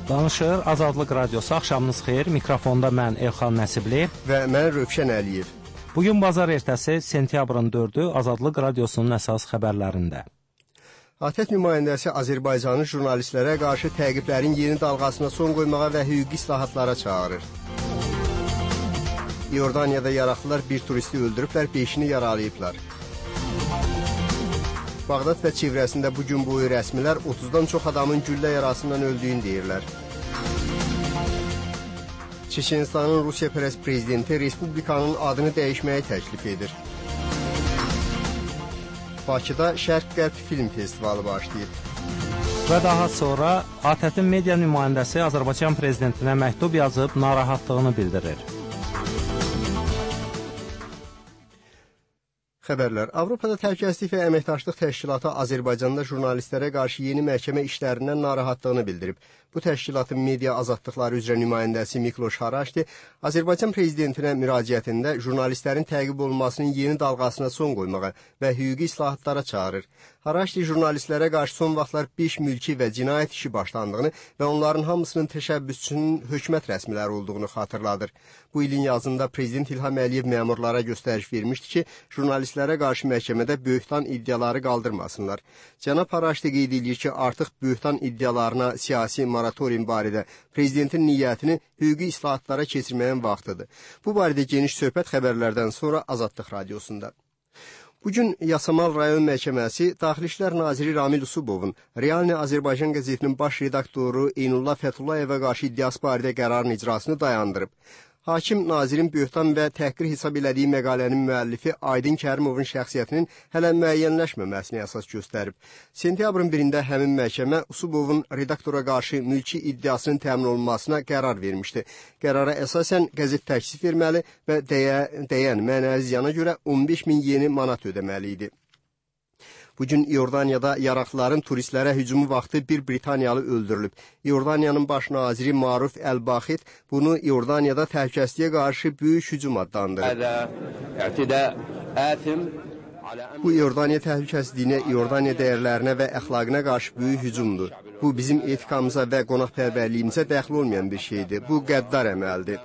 Danışır Azadlıq Radiosu. Axşamınız xeyir. Mikrofonda mən Elxan Nəsibli və mən Rövşən Əliyev. Bugün bazar ertəsi sentyabrın 4-ü Azadlıq Radiosunun əsas xəbərlərində. ATƏT nümayəndəsi Azərbaycanın jurnalistlərə qarşı təqiblərin yeni dalğasına son qoymağa və hüquqi islahatlara çağırır. İordaniyada yaraqlılar bir turisti öldürüblər, 5-ni yaralayıblar. Bağdad və çevrəsində bu gün boyu rəsmilər 30-dan çox adamın güllə yarasından öldüyünü deyirlər. Çeçenistanın Rusiyapərəst prezidenti Respublikanın adını dəyişməyi təklif edir. Bakıda Şərq-Qərb Film Festivalı başlayıb. Və daha sonra ATƏT-in media nümayəndəsi Azərbaycan prezidentinə məktub yazıb narahatlığını bildirir. Xəbərlər. Avropada Təhlükəsizlik və Əməkdaşlıq Təşkilatı Azərbaycanda jurnalistlərə qarşı yeni məhkəmə işlərindən narahatlığını bildirib. Bu təşkilatın media azadlıqları üzrə nümayəndəsi Mikloş Haraşti Azərbaycan prezidentinə müraciətində jurnalistlərin təqib olunmasının yeni dalğasına son qoymağa və hüquqi islahatlara çağırır. Haraşti jurnalistlərə qarşı son vaxtlar 5 mülki və cinayət işi başlandığını və onların hamısının təşəbbüsçünün hökumət rəsmiləri olduğunu xatırladır. Bu ilin yazında Prezident İlham Əliyev məmurlara göstəriş vermişdi ki, jurnalistlərə qarşı məhkəmədə böhtan iddiaları qaldırmasınlar. Cənab Haraşti qeyd edir ki, artıq böhtan iddialarına siyasi moratorium barədə prezidentin niyyətini hüquqi islahatlara keçirməyin vaxtıdır. Bu barədə geniş söhbət xəbərlərdən sonra Azadlıq Radiosunda. Bugün Yasamal rayon məhkəməsi Daxili İşlər naziri Ramil Usubovun Realni Azərbaycan qəzetinin baş redaktoru Eynullah Fətullayeva qarşı iddiası barədə qərarın icrasını dayandırıb. Hakim nazirin böhtan və təhqir hesab elədiyi məqalənin müəllifi Aydın Kərimovun şəxsiyyətinin hələ müəyyənləşməməsini əsas göstərib. Sentyabrın 1-də həmin məhkəmə Usubovun redaktora qarşı mülki iddiasının təmin olunmasına qərar vermişdi. Qərara əsasən qəzet təklif verməli və dəyən mənəvi ziyana görə 15.000 yeni manat ödəməli idi. Bugün İordaniyada yaraqlıların turistlərə hücumu vaxtı bir Britaniyalı öldürülüb. İordaniyanın baş naziri Maruf Əl-Baxid bunu İordaniyada təhlükəsizliyə qarşı böyük hücum adlandırıb. Bu İordaniya təhlükəsizliyinə, İordaniya dəyərlərinə və əxlaqına qarşı böyük hücumdur. Bu bizim etikamıza və qonaqpərvərliyimizə dəxil olmayan bir şeydir. Bu qəddar əməldir.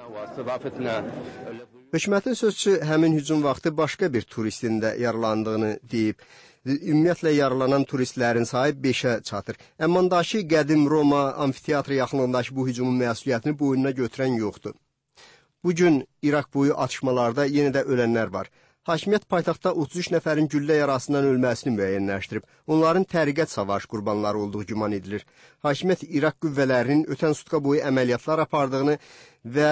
Hökumətin sözçüsü həmin hücum vaxtı başqa bir turistin də yaralandığını deyib. Ümumiyyətlə yaralanan turistlərin sayı 5-ə çatır. Əmmandakı qədim Roma amfiteatrı yaxınlığındakı bu hücumun məsuliyyətini boynuna götürən yoxdur. Bugün İraq boyu atışmalarda yenə də ölənlər var. Hakimiyyət paytaxtda 33 nəfərin güllə yarasından ölməsini müəyyənləşdirib. Onların təriqət savaş qurbanları olduğu güman edilir. Hakimiyyət İraq qüvvələrinin ötən sutka boyu əməliyyatlar apardığını və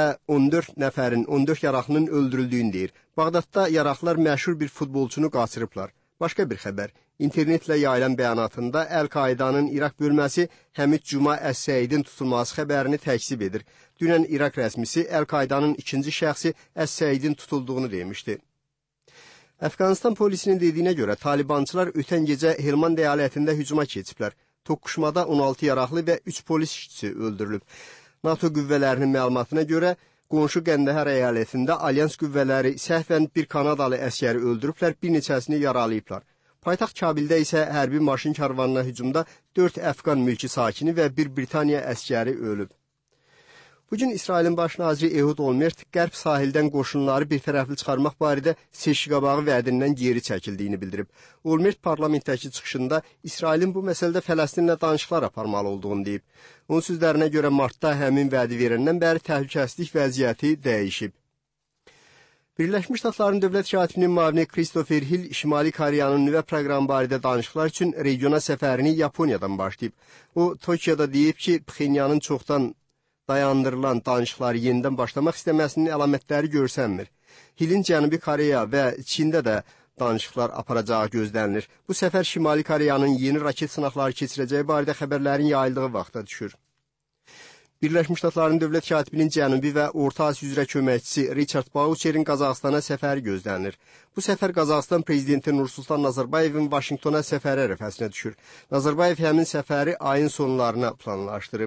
14 yaraqlının öldürüldüyünü deyir. Bağdadda yaraqlılar məşhur bir futbolçunu qaçırıblar. Başqa bir xəbər. İnternetlə yayılan bəyanatında Əl-Qaidanın İraq bölməsi Həmid Cuma Əs-Səidin tutulması xəbərini təkzib edir. Dünən İraq rəsmisi Əl-Qaidanın ikinci şəxsi Əs-Səidin tutulduğunu demişdi. Əfqanistan polisinin dediyinə görə Talibançılar ötən gecə Helmand əyalətində hücuma keçiblər. Toqquşmada 16 yaraqlı və 3 polis işçisi öldürülüb. NATO qüvvələrinin məlumatına görə qonşu Qəndəhər əyalətində alyans qüvvələri səhvən bir Kanadalı əsgəri öldürüblər, bir neçəsini yaralayıblar. Paytaxt Kabildə isə hərbi maşın karvanına hücumda 4 Əfqan mülki sakini və 1 Britaniya əsgəri ölüb. Bugün İsrailin baş naziri Ehud Olmert qərb sahildən qoşunları bir tərəfli çıxarmaq barədə seçki-qabağı vədindən geri çəkildiyini bildirib. Olmert parlamentdəki çıxışında İsrailin bu məsələdə Fələstinlə danışıqlar aparmalı olduğunu deyib. Onun sözlərinə görə martda həmin vədi verəndən bəri təhlükəsizlik vəziyyəti dəyişib. Birləşmiş Ştatların dövlət katibinin müavini Christopher Hill Şimali Koreyanın nüvə proqramı barədə danışıqlar üçün regiona səfərini Yaponiyadan başlayıb. O, Tokyoda deyib ki, Pxenyanın çoxdan dayandırılan danışıqları yenidən başlamaq istəməsinin əlamətləri görsənmir. Hillin Cənubi Koreya və Çində də danışıqlar aparacağı gözlənilir. Bu səfər Şimali Koreyanın yeni raket sınaqları keçirəcəyi barədə xəbərlərin yayıldığı vaxta düşür. Birləşmiş Ştatların dövlət katibinin Cənubi və Orta Asiya üzrə köməkçisi Richard Bauçerin Qazaxstana səfəri gözlənilir. Bu səfər Qazaxstan prezidenti Nursultan Nazarbayevin Vaşinqtona səfəri ərəfəsinə düşür. Nazarbayev həmin səfəri ayın sonlarına planlaşdırıb.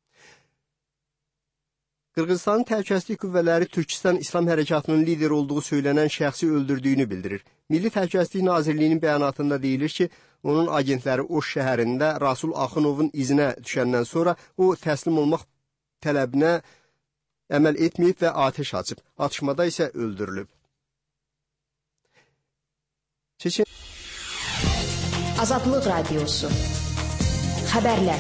Qırğızstanın təhlükəsizlik qüvvələri Türkistan İslam Hərəkatının lider olduğu söylənən şəxsi öldürdüyünü bildirir. Milli Təhlükəsizlik Nazirliyinin bəyanatında deyilir ki, onun agentləri Oş şəhərində Rasul Axunovun izinə düşəndən sonra o təslim olmaq tələbinə əməl etməyib və atəş açıb. Atışmada isə öldürülüb. Azadlıq Radiosu. Xəbərlər.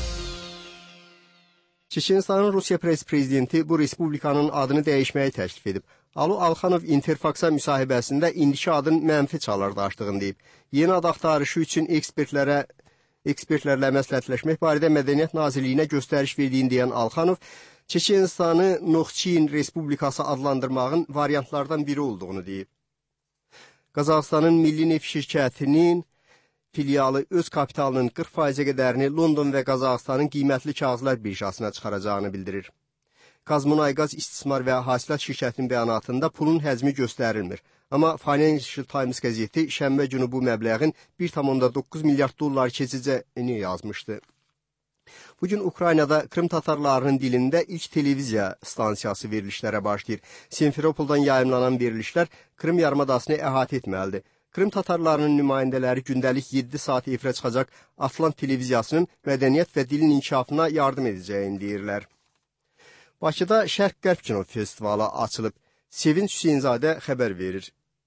Çeçenistanın Rusiya prezidenti bu respublikanın adını dəyişməyi təklif edib. Alu Alxanov Interfax'a müsahibəsində indiki adın mənfi çalardaşdığını deyib. Yeni ad axtarışı üçün ekspertlərlə məsləhətləşmək barədə Mədəniyyət Nazirliyinə göstəriş verdiyini deyən Alxanov, Çeçenistanı Noxçiyin Respublikası adlandırmağın variantlardan biri olduğunu deyib. Qazaxıstanın Milli Neft şirkətinin filialı öz kapitalının 40%-ə qədərini London və Qazaxıstanın qiymətli kağızlar birjasına çıxaracağını bildirir. Qazmunayqaz İstismar və Hasilat şirkətinin bəyanatında pulun həcmi göstərilmir. Amma Financial Times qəzeti şənbə günü bu məbləğin 1,9 milyard dollar keçəcəyini yazmışdı. Bugün Ukraynada Krım tatarlarının dilində ilk televiziya stansiyası verilişlərə başlayır. Simferopoldan yayımlanan verilişlər Krım yarımadasını əhatə etməlidir. Krım tatarlarının nümayəndələri gündəlik 7 saat efirə çıxacaq Atlant televiziyasının mədəniyyət və dilin inkişafına yardım edəcəyini deyirlər. Bakıda Şərq-Qərb Kino Festivalı açılıb. Sevinç Hüseynzadə xəbər verir.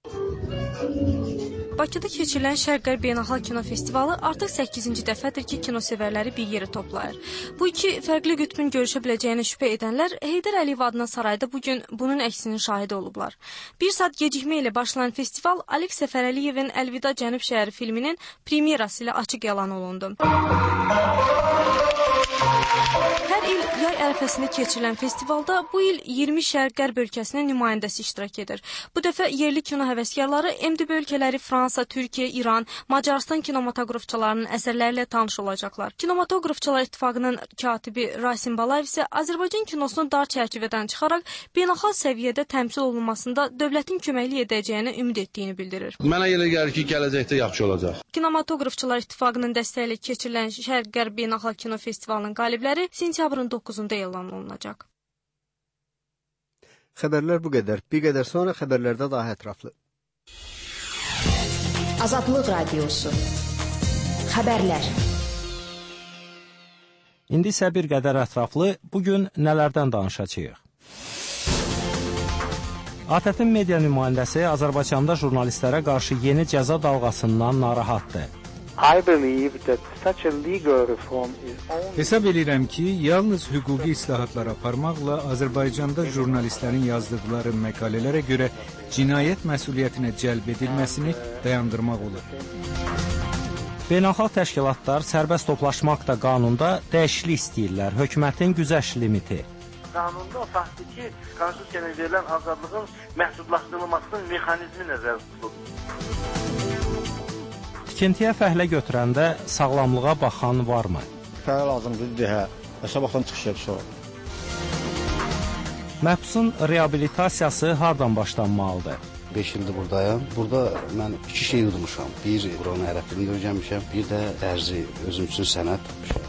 Bakıda keçirilən Şərq-Qərb Beynəlxalq Kino Festivalı artıq 8-ci dəfədir ki, kinosevərləri bir yeri toplayır. Bu iki fərqli qütbün görüşə biləcəyini şübhə edənlər Heydər Əliyev adına sarayda bugün bunun əksinin şahidi olublar. Bir saat gecikmə ilə başlayan festival Alek Səfərəliyevin Əlvida Cənub şəhəri filminin premyerası ilə açıq elan olundu. Hər il yay ərəfəsində keçirilən festivalda bu il 20 Şərq-Qərb ölkəsinin nümayəndəsi iştirak edir. Bu dəfə yerli kino həvəskarları MDB ölkələri Fransa, Türkiyə, İran, Macarıstan kinematografçılarının əsərləri ilə tanış olacaqlar. Kinematografçılar İttifaqının katibi Rasim Balayev isə Azərbaycan kinosunu dar çərçivədən çıxaraq beynəlxalq səviyyədə təmsil olunmasında dövlətin köməklik edəcəyini ümid etdiyini bildirir. Mənə elə gəlir ki, gələcəkdə yaxşı olacaq. Kinematografçılar İttifaqının dəstəyi ilə keçirilən Şərq-Qərb Beynəlxalq Kino Festivalının qalibləri sentyabrın 9-da elan olunacaq. Xəbərlər bu qədər. Bir qədər sonra xəbərlərdə daha ətraflı. Azadlıq Radiosu. Xəbərlər. İndi isə bir qədər ətraflı bugün nələrdən danışacağıq? ATƏT-in media nümayəndəsi Azərbaycanda jurnalistlərə qarşı yeni cəza dalğasından narahatdır. Hesab edirəm ki, yalnız hüquqi islahatlar aparmaqla Azərbaycanda jurnalistlərin yazdıqları məqalələrə görə cinayət məsuliyyətinə cəlb edilməsini dayandırmaq olur. Beynəlxalq təşkilatlar sərbəst toplaşmaq da qanunda dəyişiklik istəyirlər. Hökumətin güzəşt limiti. Qanunda o faktdır ki, konstitusiyaya verilən azadlığın məhdudlaşdırılmasının mexanizmi nəzərdə tutulur. Tikintiyə fəhlə götürəndə sağlamlığa baxan varmı? Fəhlə lazımdır, deyə. Sabahdan çıxış yapsa. Məhbusun reabilitasiyası hardan başlanmalıdır? 5 ildir buradayım. Burada mən 2 şey udmuşam. Bir, buranın ərəfini öyrənmişəm. Bir də dərzi, özüm üçün sənət tutmuşam.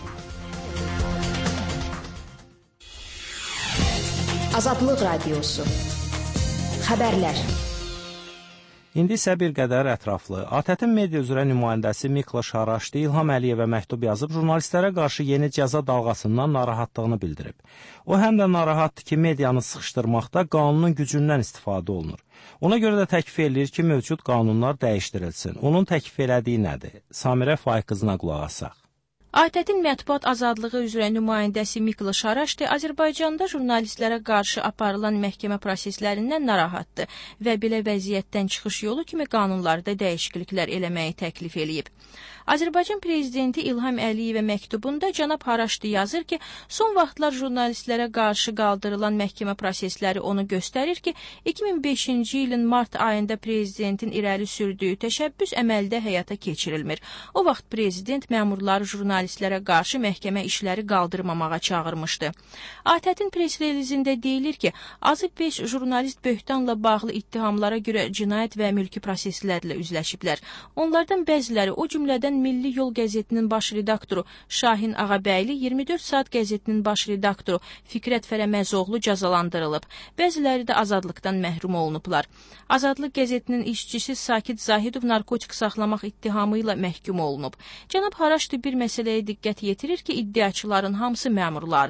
Azadlıq Radiosu. Xəbərlər. İndi isə bir qədər ətraflı. ATƏT-in media üzrə nümayəndəsi Mikloş Haraşdi İlham Əliyevə məktub yazıb jurnalistlərə qarşı yeni cəza dalğasından narahatlığını bildirib. O həm də narahatdır ki, medianı sıxışdırmaqda qanunun gücündən istifadə olunur. Ona görə də təklif edir ki, mövcud qanunlar dəyişdirilsin. Onun təklif elədiyi nədir? Samirə Faiq qızına qulaq asaq. ATƏT-in mətbuat azadlığı üzrə nümayəndəsi Mikloş Haraşdi Azərbaycanda jurnalistlərə qarşı aparılan məhkəmə proseslərindən narahatdır və belə vəziyyətdən çıxış yolu kimi qanunlarda dəyişikliklər eləməyi təklif eləyib. Azərbaycan prezidenti İlham Əliyevə məktubunda cənab Haraşdi yazır ki, son vaxtlar jurnalistlərə qarşı qaldırılan məhkəmə prosesləri onu göstərir ki, 2005-ci ilin mart ayında prezidentin irəli sürdüyü təşəbbüs əməldə həyata keçirilmir. O vaxt prezident məmurları jurnalistlərə qarşı məhkəmə işləri qaldırmamağa çağırmışdı. ATƏT-in pres relizində deyilir ki, azı 5 jurnalist böhtanla bağlı ittihamlara görə cinayət və mülki proseslərlə üzləşiblər. Onlardan bəziləri, o cümlədən Milli Yol qəzetinin baş redaktoru Şahin Ağabəyli, 24 saat qəzetinin baş redaktoru Fikrət Fərəməzoğlu cəzalandırılıb. Bəziləri də azadlıqdan məhrum olunublar. Azadlıq qəzetinin işçisi Sakit Zahidov narkotik saxlamaq ittihamı ilə məhkum olunub. Cənab Haraşdi bir məsələyə diqqət yetirir ki, iddiaçıların hamısı məmurlardır.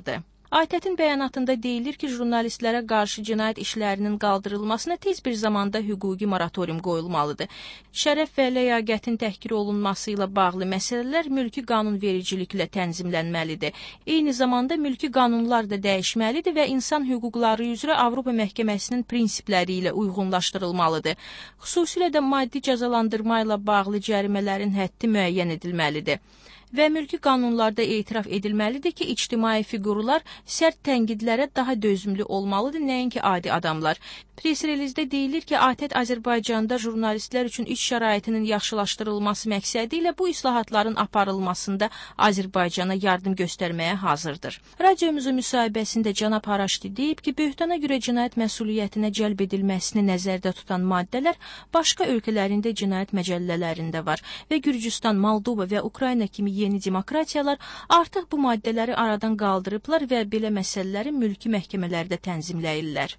ATƏT-in bəyanatında deyilir ki, jurnalistlərə qarşı cinayət işlərinin qaldırılmasına tez bir zamanda hüquqi moratorium qoyulmalıdır. Şərəf və ləyaqətin təhqir olunması ilə bağlı məsələlər mülki qanunvericiliklə tənzimlənməlidir. Eyni zamanda mülki qanunlar da dəyişməlidir və insan hüquqları üzrə Avropa Məhkəməsinin prinsipləri ilə uyğunlaşdırılmalıdır. Xüsusilə də maddi cəzalandırma ilə bağlı cərimələrin həddi müəyyən edilməlidir. Və mülki qanunlarda etiraf edilməlidir ki, ictimai fiqurlar sərt tənqidlərə daha dözümlü olmalıdır, nəinki adi adamlar. Press-relizdə deyilir ki, ATƏT Azərbaycanda jurnalistlər üçün iş şəraitinin yaxşılaşdırılması məqsədi ilə bu islahatların aparılmasında Azərbaycana yardım göstərməyə hazırdır. Radiomuzun müsahibəsində cənab Haraşdi deyib ki, böhtana görə cinayət məsuliyyətinə cəlb edilməsini nəzərdə tutan maddələr başqa ölkələrində cinayət məcəllələrində var və Gürcüstan, Moldova və Ukrayna kimi yeni demokratiyalar artıq bu maddələri aradan qaldırıblar və belə məsələləri mülki məhkəmələrdə tənzimləyirlər.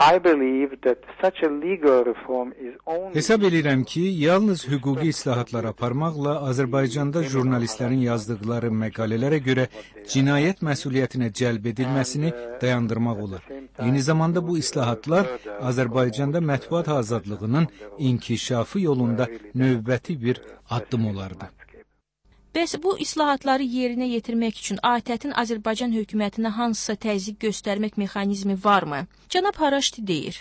Hesab edirəm ki, yalnız hüquqi islahatlar aparmaqla Azərbaycanda jurnalistlərin yazdıqları məqalələrə görə cinayət məsuliyyətinə cəlb edilməsini dayandırmaq olar. Eyni zamanda bu islahatlar Azərbaycanda mətbuat azadlığının inkişafı yolunda növbəti bir addım olardı. Bəs bu islahatları yerinə yetirmək üçün ATƏT-in Azərbaycan hökumətinə hansısa təzyiq göstərmək mexanizmi varmı? Cənab Haraşdi deyir.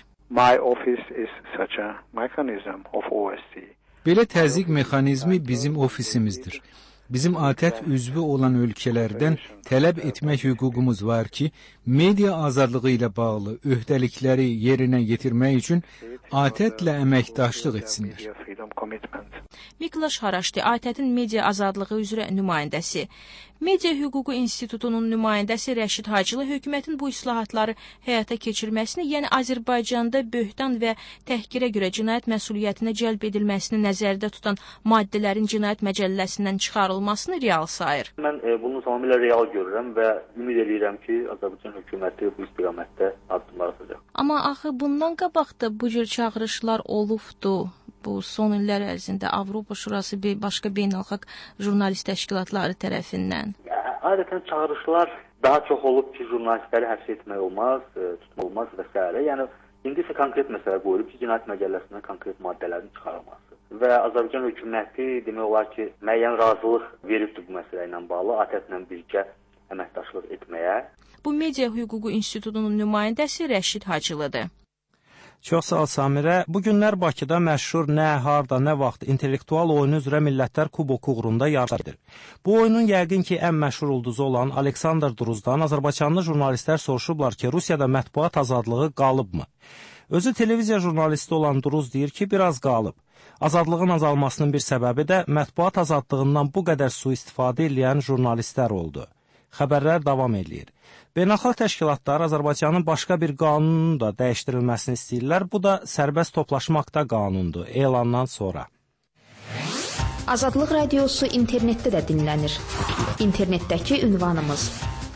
Belə təzyiq mexanizmi bizim ofisimizdir. Bizim ATƏT üzvü olan ölkələrdən tələb etmək hüququmuz var ki, media azadlığı ilə bağlı öhdəlikləri yerinə yetirmək üçün ATƏT-lə əməkdaşlıq etsinlər. Miklaş Haraşdi, ATƏT-in media azadlığı üzrə nümayəndəsi. Media Hüququ İnstitutunun nümayəndəsi Rəşid Hacılı hökumətin bu islahatları həyata keçirməsini, yəni Azərbaycanda böhtan və təhqirə görə cinayət məsuliyyətinə cəlb edilməsini nəzərdə tutan maddələrin cinayət məcəlləsindən çıxarılmasını real sayır. Mən bunu tamamilə real görürəm və ümid edirəm ki, Azərbaycan hökuməti bu istiqamətdə addımlar atacaq. Amma axı bundan qabaq da bu cür çağırışlar olubdu. Bu son illər ərzində Avropa Şurası başqa beynəlxalq jurnalist təşkilatları tərəfindən. Adətən çağırışlar daha çox olub ki, jurnalistləri həbs etmək olmaz, tutmaq olmaz və s. Yəni, indi isə konkret məsələ qoyulub ki, cinayət məcəlləsindən konkret maddələrin çıxarılması. Və Azərbaycan hökuməti demək olar ki, müəyyən razılıq veribdir bu məsələ ilə bağlı, ATƏT-lə birgə əməkdaşlıq etməyə. Bu Media Hüququ İnstitutunun nümayəndəsi Rəşid Hacılıdır. Çox sağ ol Samirə. Bu günlər Bakıda məşhur nə, harda, nə vaxt intellektual oyunu üzrə Millətlər Kuboku uğrunda yarış edir. Bu oyunun yəqin ki, ən məşhur ulduzu olan Aleksandr Druzdan azərbaycanlı jurnalistlər soruşublar ki, Rusiyada mətbuat azadlığı qalıbmı? Özü televiziya jurnalisti olan Druz deyir ki, biraz qalıb. Azadlığın azalmasının bir səbəbi də mətbuat azadlığından bu qədər sui-istifadə edən jurnalistlər oldu. Xəbərlər davam edir. Beynəlxalq təşkilatlar Azərbaycanın başqa bir qanunun da dəyişdirilməsini istəyirlər. Bu da sərbəst toplaşmaqda qanundur elandan sonra. Azadlıq radiosu internetdə də dinlənir. İnternetdəki ünvanımız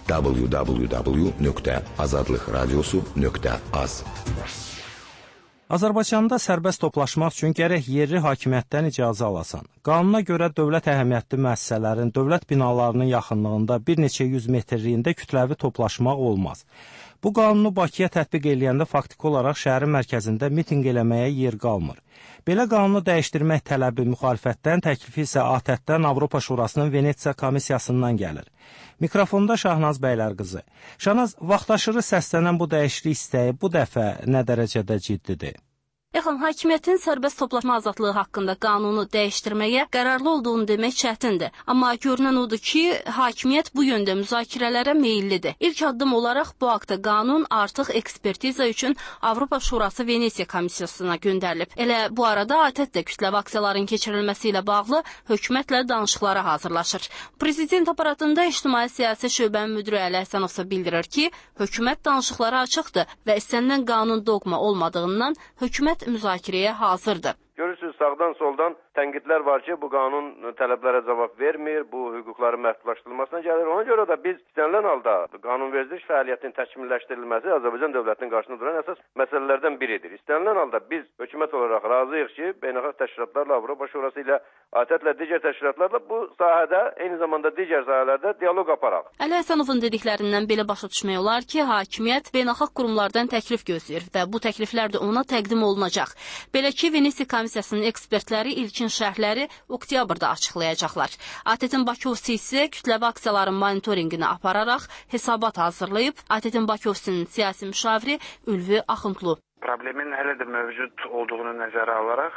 www.azadlıqradiosu.az. Azərbaycanda sərbəst toplaşmaq üçün gərək yerli hakimiyyətdən icazə alasan. Qanuna görə dövlət əhəmiyyətli müəssisələrin, dövlət binalarının yaxınlığında bir neçə 100 metrliyində kütləvi toplaşmaq olmaz. Bu qanunu Bakıya tətbiq eləyəndə faktiki olaraq şəhərin mərkəzində mitinq eləməyə yer qalmır. Belə qanunu dəyişdirmək tələbi müxalifətdən, təklifi isə ATƏT-dən, Avropa Şurasının Venesiya komissiyasından gəlir. Mikrofonda Şahnaz Bəylərqızı. Şahnaz, vaxtaşırı səslənən bu dəyişiklik istəyi bu dəfə nə dərəcədə ciddidir? Yaxın, hakimiyyətin sərbəst toplaşma azadlığı haqqında qanunu dəyişdirməyə qərarlı olduğunu demək çətindir. Amma görünən odur ki, hakimiyyət bu yöndə müzakirələrə meyillidir. İlk addım olaraq bu haqda qanun artıq ekspertiza üçün Avropa Şurası Venesiya komissiyasına göndərilib. Elə bu arada ATƏT də kütləvi aksiyaların keçirilməsi ilə bağlı hökumətlə danışıqlara hazırlaşır. Prezident aparatında İctimai Siyasi Şöbənin müdiri Əli Həsənov bildirir ki, hökumət danışıqlara açıqdır və istənilən qanun doqma olmadığından hökumət müzakirəyə hazırdır. Görürsünüz, sağdan soldan tənqidlər var ki, bu qanun tələblərə cavab vermir, bu hüquqların məhdudlaşdırılmasına gəlir. Ona görə də biz istənilən halda qanunvericilik fəaliyyətinin təkmilləşdirilməsi Azərbaycan dövlətinin qarşısında duran əsas məsələlərdən biridir. İstənilən halda biz hökumət olaraq razıyıq ki, beynəlxalq təşkilatlarla, Avropa Şurası ilə, ATƏT-lə, digər təşkilatlarla bu sahədə, eyni zamanda digər sahələrdə dialoq aparaq. Əli Həsənovun dediklərindən belə başa düşmək olar ki, hakimiyyət beynəlxalq qurumlardan təklif gözləyir və bu təkliflər də ona təqdim olunacaq. Belə ki, Venesiya komissiyasının ekspertləri ilkin şərhləri oktyabrda açıqlayacaqlar. ATƏT-in Bakı ofisi isə kütləvi aksiyaların monitorinqini apararaq hesabat hazırlayıb. ATƏT-in Bakı ofisinin siyasi müşaviri Ülvi Axundlu. Problemin hələ də mövcud olduğunu nəzərə alaraq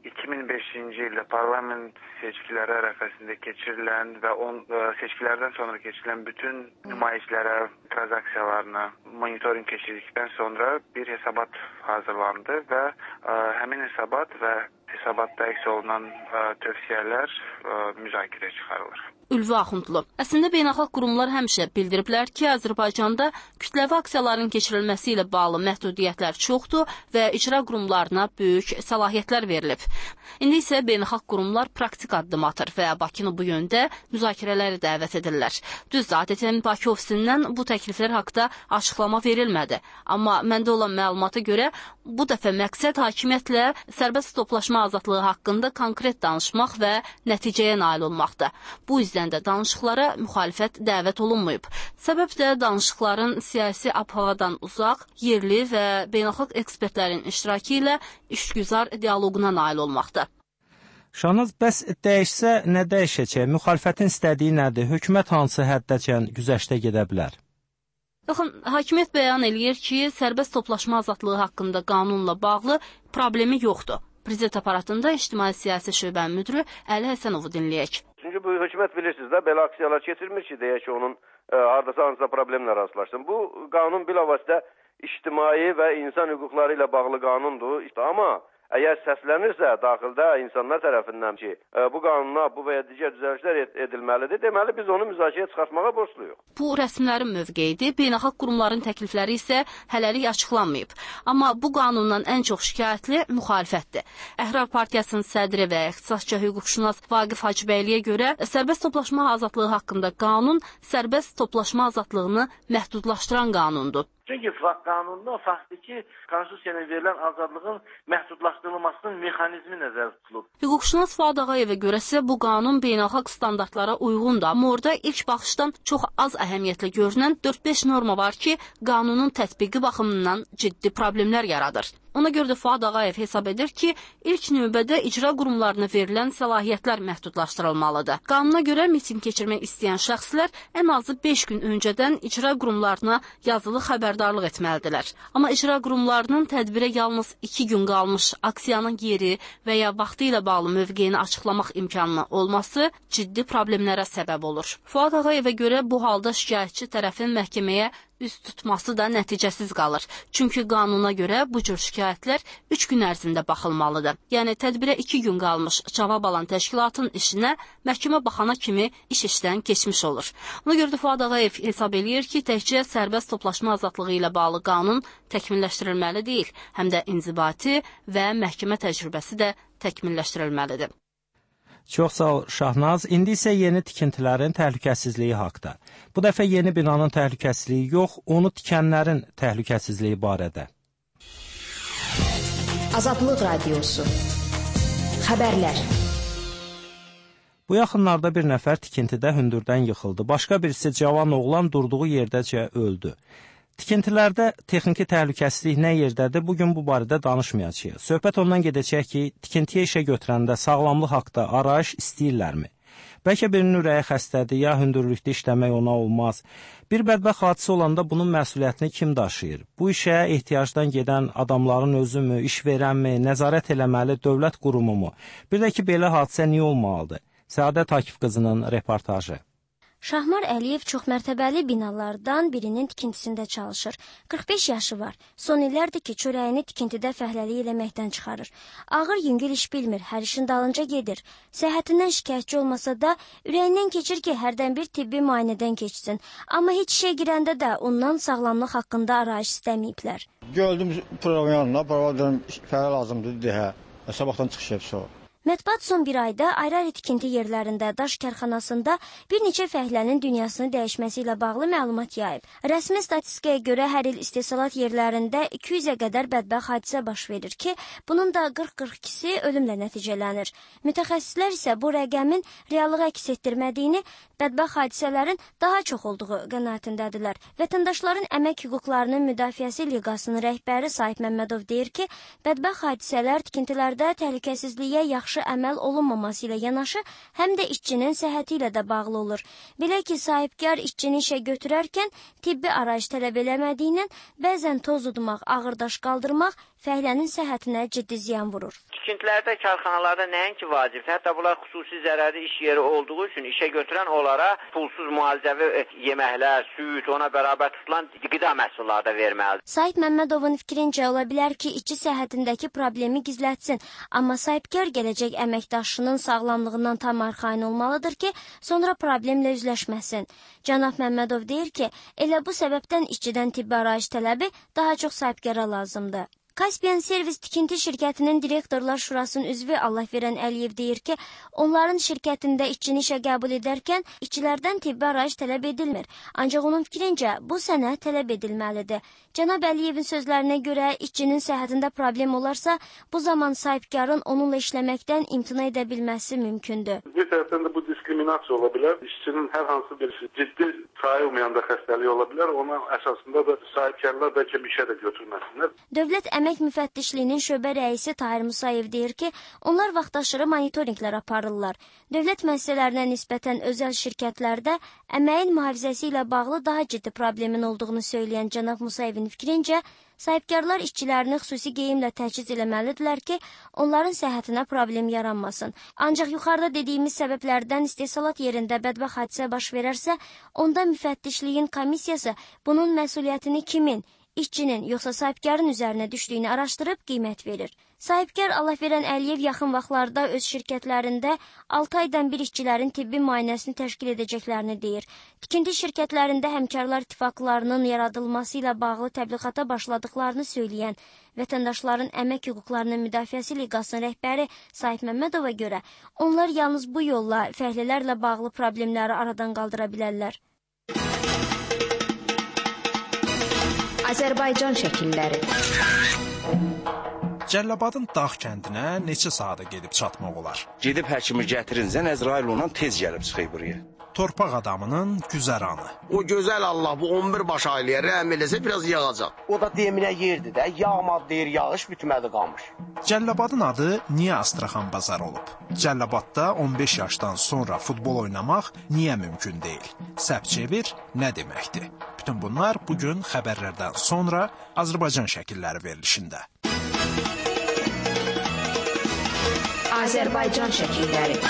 2005-ci ildə parlament seçkiləri ərəfəsində keçirilən və seçkilərdən sonra keçirilən bütün nümayişlərə, etiraz aksiyalarına monitoring keçirdikdən sonra bir hesabat hazırlandı və həmin hesabat və hesabatda əks olunan tövsiyələr müzakirəyə çıxarılır. Ülvi Axundlu. Əslində beynəlxalq qurumlar həmişə bildiriblər ki, Azərbaycanda kütləvi aksiyaların keçirilməsi ilə bağlı məhdudiyyətlər çoxdur və icra qurumlarına böyük səlahiyyətlər verilib. İndi isə beynəlxalq qurumlar praktik addım atır və Bakını bu yöndə müzakirələri dəvət edirlər. Düzdür, ATƏT-in Bakı ofisindən bu təkliflər haqda açıqlama verilmədi. Amma məndə olan məlumata görə bu dəfə məqsəd hakimiyyətlə sərbəst toplaşma azadlığı haqqında konkret danışmaq və nəticəyə nail olmaqdır. Bu yüzden də danışıqlara müxalifət dəvət olunmayıb. Səbəb də danışıqların siyasi ab-havadan uzaq, yerli və beynəlxalq ekspertlərin iştirakı ilə işgüzar dialoquna nail olmaqdır. Şahnaz, bəs dəyişsə nə dəyişəcək? Müxalifətin istədiyi nədir? Hökumət hansı həddəcən güzəştə gedə bilər? Baxın, hakimiyyət bəyan eləyir ki, sərbəst toplaşma azadlığı haqqında qanunla bağlı problemi yoxdur. Prezident aparatında ictimai-siyasi şöbənin müdürü Əli Həsənovu dinləyək. Çünki bu hökumət bilirsiniz də, belə aksiyalar keçirmir ki, deyək ki, onun hardasa hansısa problemlə rastlaşsın. Bu qanun bilavasitə ictimai və insan hüquqları ilə bağlı qanundur. Amma əgər səslənirsə daxildə insanlar tərəfindən ki, bu qanuna bu və ya digər düzəlişlər edilməlidir, deməli biz onu müzakirəyə çıxartmağa borcluyuq. Bu rəsmilərin mövqeyidir, beynəlxalq qurumların təklifləri isə hələlik açıqlanmayıb. Amma bu qanundan ən çox şikayətli müxalifətdir. Əhrar Partiyasının sədri və ixtisasçı hüquqşünas Vaqif Hacıbəyliyə görə sərbəst toplaşma azadlığı haqqında qanun sərbəst toplaşma azadlığını məhdudlaşdıran qanundur. Çünki qanunda faktiki konstitusiyaya verilən azadlığın məhdudlaşdırılmasının mexanizmi nəzərdə tutulub. Hüquqşünas Fuad Ağayevə görəsə bu qanun beynəlxalq standartlara uyğundur. Amma orada ilk baxışdan çox az əhəmiyyətlə görünən 4-5 norma var ki, qanunun tətbiqi baxımından ciddi problemlər yaradır. Ona görə də Fuad Ağayev hesab edir ki, ilk növbədə icra qurumlarına verilən səlahiyyətlər məhdudlaşdırılmalıdır. Qanuna görə miting keçirmək istəyən şəxslər ən azı 5 gün öncədən icra qurumlarına yazılı xəbərdarlıq etməlidirlər. Amma icra qurumlarının tədbirə yalnız 2 gün qalmış aksiyanın yeri və ya vaxtı ilə bağlı mövqeyini açıqlamaq imkanı olması ciddi problemlərə səbəb olur. Fuad Ağayevə görə bu halda şikayətçi tərəfin məhkəməyə üz tutması da nəticəsiz qalır. Çünki qanuna görə bu cür şikayətlər 3 gün ərzində baxılmalıdır. Yəni tədbirə 2 gün qalmış cavab alan təşkilatın işinə məhkəmə baxana kimi iş işdən keçmiş olur. Ona görə də Fuad Ağayev hesab eləyir ki, təkcə sərbəst toplaşma azadlığı ilə bağlı qanun təkmilləşdirilməli deyil, həm də inzibati və məhkəmə təcrübəsi də təkmilləşdirilməlidir. Çox sağ ol, Şahnaz. İndi isə yeni tikintilərin təhlükəsizliyi haqda. Bu dəfə yeni binanın təhlükəsizliyi yox, onu tikənlərin təhlükəsizliyi barədə. Azadlıq Radiosu. Xəbərlər. Bu yaxınlarda bir nəfər tikintidə hündürdən yıxıldı. Başqa birisi cavan oğlan durduğu yerdəcə öldü. Tikintilərdə texniki təhlükəsizlik nə yerdədir, bugün bu barədə danışmayacağıq. Söhbət ondan gedəcək ki, tikintiyə işə götürəndə sağlamlıq haqda arayış istəyirlərmi? Bəlkə birinin ürəyi xəstədir, ya hündürlükdə işləmək ona olmaz. Bir bədbəxt hadisə olanda bunun məsuliyyətini kim daşıyır? Bu işə ehtiyacdan gedən adamların özümü, iş verənmi, nəzarət eləməli dövlət qurumu mu? Bir də ki, belə hadisə niyə olmalıdır? Səadət Akif qızının reportajı. Şahmar Əliyev çoxmərtəbəli binalardan birinin tikintisində çalışır. 45 yaşı var. Son illərdir ki, çörəyini tikintidə fəhləlik eləməkdən çıxarır. Ağır yüngül iş bilmir, hər işin dalınca gedir. Səhhətindən şikayətçi olmasa da, ürəyindən keçir ki, hərdən bir tibbi müayinədən keçsin. Amma heç işə girəndə də ondan sağlamlıq haqqında arayış istəməyiblər. Gördüm proqram yanına, proqram fəhlə lazımdır deyə. Sabahdan çıxış hepsi o. Mətbuat son bir ayda ayrı-ayrı tikinti yerlərində, daş karxanasında bir neçə fəhlənin dünyasını dəyişməsi ilə bağlı məlumat yayıb. Rəsmi statistikaya görə hər il istehsalat yerlərində 200-ə qədər bədbəxt hadisə baş verir ki, bunun da 40-42-si ölümlə nəticələnir. Mütəxəssislər isə bu rəqəmin reallığı əks etdirmədiyini, bədbəxt hadisələrin daha çox olduğu qənaətindədirlər. Vətəndaşların əmək hüquqlarının müdafiəsi liqasının rəhbəri Sahib Məmmədov deyir ki, bədbəxt hadisələr tikintilərdə təhlükəsizliyə yaxşı əməl olunmaması ilə yanaşı, həm də işçinin səhhəti ilə də bağlı olur. Belə ki, sahibkar işçini işə götürərkən tibbi arayış tələb eləmədiyindən bəzən toz udmaq, ağır daş qaldırmaq fəhlənin səhhətinə ciddi ziyan vurur. Tikintilərdə, karxanalarda nəinki vacibdir, hətta bunlar xüsusi zərərli iş yeri olduğu üçün işə götürən onlara pulsuz müalicəvi yeməklər, süd, ona bərabər tutulan qida məhsulları da verməlidir. Sahib Məmmədovun fikrincə ola bilər ki, işçi səhhətindəki problemi gizlətsin, amma sahibkar gələcək əməkdaşının sağlamlığından tam arxayın olmalıdır ki, sonra problemlə üzləşməsin. Cənab Məmmədov deyir ki, elə bu səbəbdən işçidən tibbi arayış tələbi daha çox sahibkara lazımdır. Kaspian Servis tikinti şirkətinin direktorlar şurasının üzvü Allahverən Əliyev deyir ki, onların şirkətində işçini işə qəbul edərkən işçilərdən tibbi arayış tələb edilmir. Ancaq onun fikrincə bu sənə tələb edilməlidir. Cənab Əliyevin sözlərinə görə işçinin səhhətində problem olarsa, bu zaman sahibkarın onunla işləməkdən imtina edə bilməsi mümkündür. Bir tərəfdən də bu diskriminasiya ola bilər. İşçinin hər hansı bir ciddi sayılmayan da xəstəliyi ola bilər. Ona əsasında da sahibkarlar bəlkə işə də götürməsinlər. Dövlət Əmək Müfəttişliyinin şöbə rəisi Tahir Musayev deyir ki, onlar vaxtaşırı monitorinqlər aparırlar. Dövlət müəssisələrinə nisbətən özəl şirkətlərdə əməyin mühafizəsi ilə bağlı daha ciddi problemin olduğunu söyləyən cənab Musayevin fikrincə, sahibkarlar işçilərini xüsusi geyimlə təchiz eləməlidirlər ki, onların səhhətinə problem yaranmasın. Ancaq yuxarıda dediyimiz səbəblərdən istehsalat yerində bədbəxt hadisə baş verərsə, onda müfəttişliyin komissiyası bunun məsuliyyətini kimin, işçinin yoxsa sahibkarın üzərinə düşdüyünü araşdırıb qiymət verir. Sahibkar Allahverən Əliyev yaxın vaxtlarda öz şirkətlərində 6 aydan bir işçilərin tibbi müayinəsini təşkil edəcəklərini deyir. Tikinti şirkətlərində həmkarlar ittifaqlarının yaradılması ilə bağlı təbliğata başladıqlarını söyləyən Vətəndaşların Əmək Hüquqlarının Müdafiəsi Liqasının rəhbəri Sahib Məmmədova görə, onlar yalnız bu yolla fəhlələrlə bağlı problemləri aradan qaldıra bilərlər. Azərbaycan şəkilləri. Cəllabadın dağ kəndinə neçə saata gedib çatmaq olar? Gedib həkimi gətirincə Əzrail ondan tez gəlib çıxıb buraya. Torpaq adamının güzəranı. O gözəl Allah bu 11 baş ailəyə rəhm eləsə biraz yağacaq. O da deminə yerdir də, yağmadı deyir, yağış bitmədi qalmış. Cəllabadın adı niyə Astraxan bazarı olub? Cəllabadda 15 yaşdan sonra futbol oynamaq niyə mümkün deyil? Səp çevir nə deməkdir? Bütün bunlar bugün xəbərlərdən sonra Azərbaycan şəkilləri verilişində. Azərbaycan şəkilləri.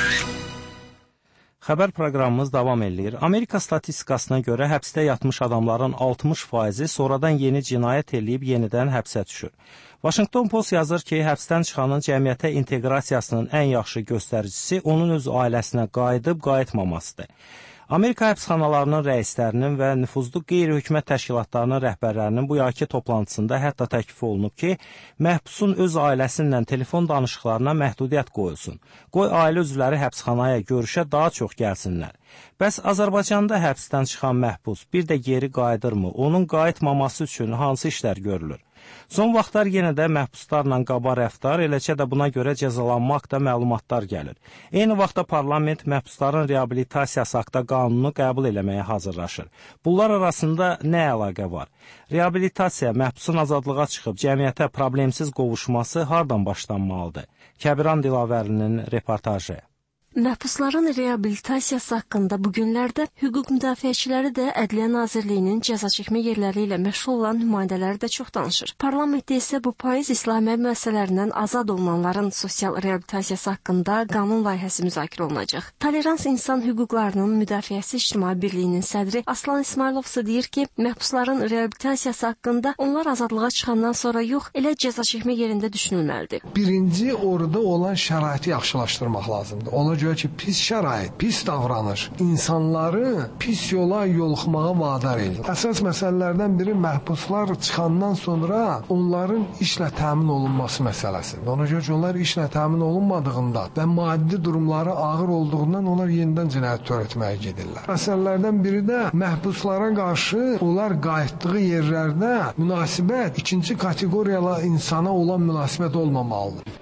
Xəbər proqramımız davam edir. Amerika statistikasına görə həbsdə yatmış adamların 60%-i sonradan yeni cinayət eləyib yenidən həbsə düşür. Washington Post yazır ki, həbsdən çıxanın cəmiyyətə inteqrasiyasının ən yaxşı göstəricisi onun öz ailəsinə qayıdıb-qayıtmamasıdır. Amerika həbsxanalarının rəislərinin və nüfuzlu qeyri-hökumət təşkilatlarının rəhbərlərinin bu yayki toplantısında hətta təklif olunub ki, məhbusun öz ailəsinlə telefon danışıqlarına məhdudiyyət qoyulsun. Qoy ailə üzvləri həbsxanaya görüşə daha çox gəlsinlər. Bəs Azərbaycanda həbsdən çıxan məhbus bir də geri qayıdırmı? Onun qayıtmaması üçün hansı işlər görülür? Son vaxtlar yenə də məhbuslarla qaba rəftar, eləcə də buna görə cəzalanmaq da məlumatlar gəlir. Eyni vaxtda parlament məhbusların reabilitasiyası haqqında qanunu qəbul eləməyə hazırlaşır. Bunlar arasında nə əlaqə var? Reabilitasiya məhbusun azadlığa çıxıb cəmiyyətə problemsiz qovuşması hardan başlanmalıdır? Kəbiran Dilavərinin reportajı. Məhbusların reabilitasiyası haqqında bu günlərdə hüquq müdafiəçiləri də Ədliyyə Nazirliyinin cəza çəkmə yerləri ilə məşğul olan nümayəndələri də çox danışır. Parlamentdə isə bu payız İslami müəssisələrindən azad olunanların sosial reabilitasiyası haqqında qanun layihəsi müzakirə olunacaq. Tolerans İnsan Hüquqlarının Müdafiəsi İctimai Birliyinin sədri Aslan İsmailov isə deyir ki, məhbusların reabilitasiyası haqqında onlar azadlığa çıxandan sonra yox, elə cəza çəkmə yerində düşünülməlidir. Birinci orada olan şəraiti yaxşılaşdırmaq lazımdır. Ona görə ki, pis şərait, pis davranış insanları pis yola yoluxmağa vadar edir. Əsas məsələlərdən biri məhbuslar çıxandan sonra onların işlə təmin olunması məsələsidir. Ona görə ki, onlar işlə təmin olunmadığında və maddi durumları ağır olduğundan onlar yenidən cinayət törətməyə gedirlər. Məsələlərdən biri də məhbuslara qarşı onlar qayıtdığı yerlərdə münasibət ikinci kateqoriyalı insana olan münasibət olmamalıdır.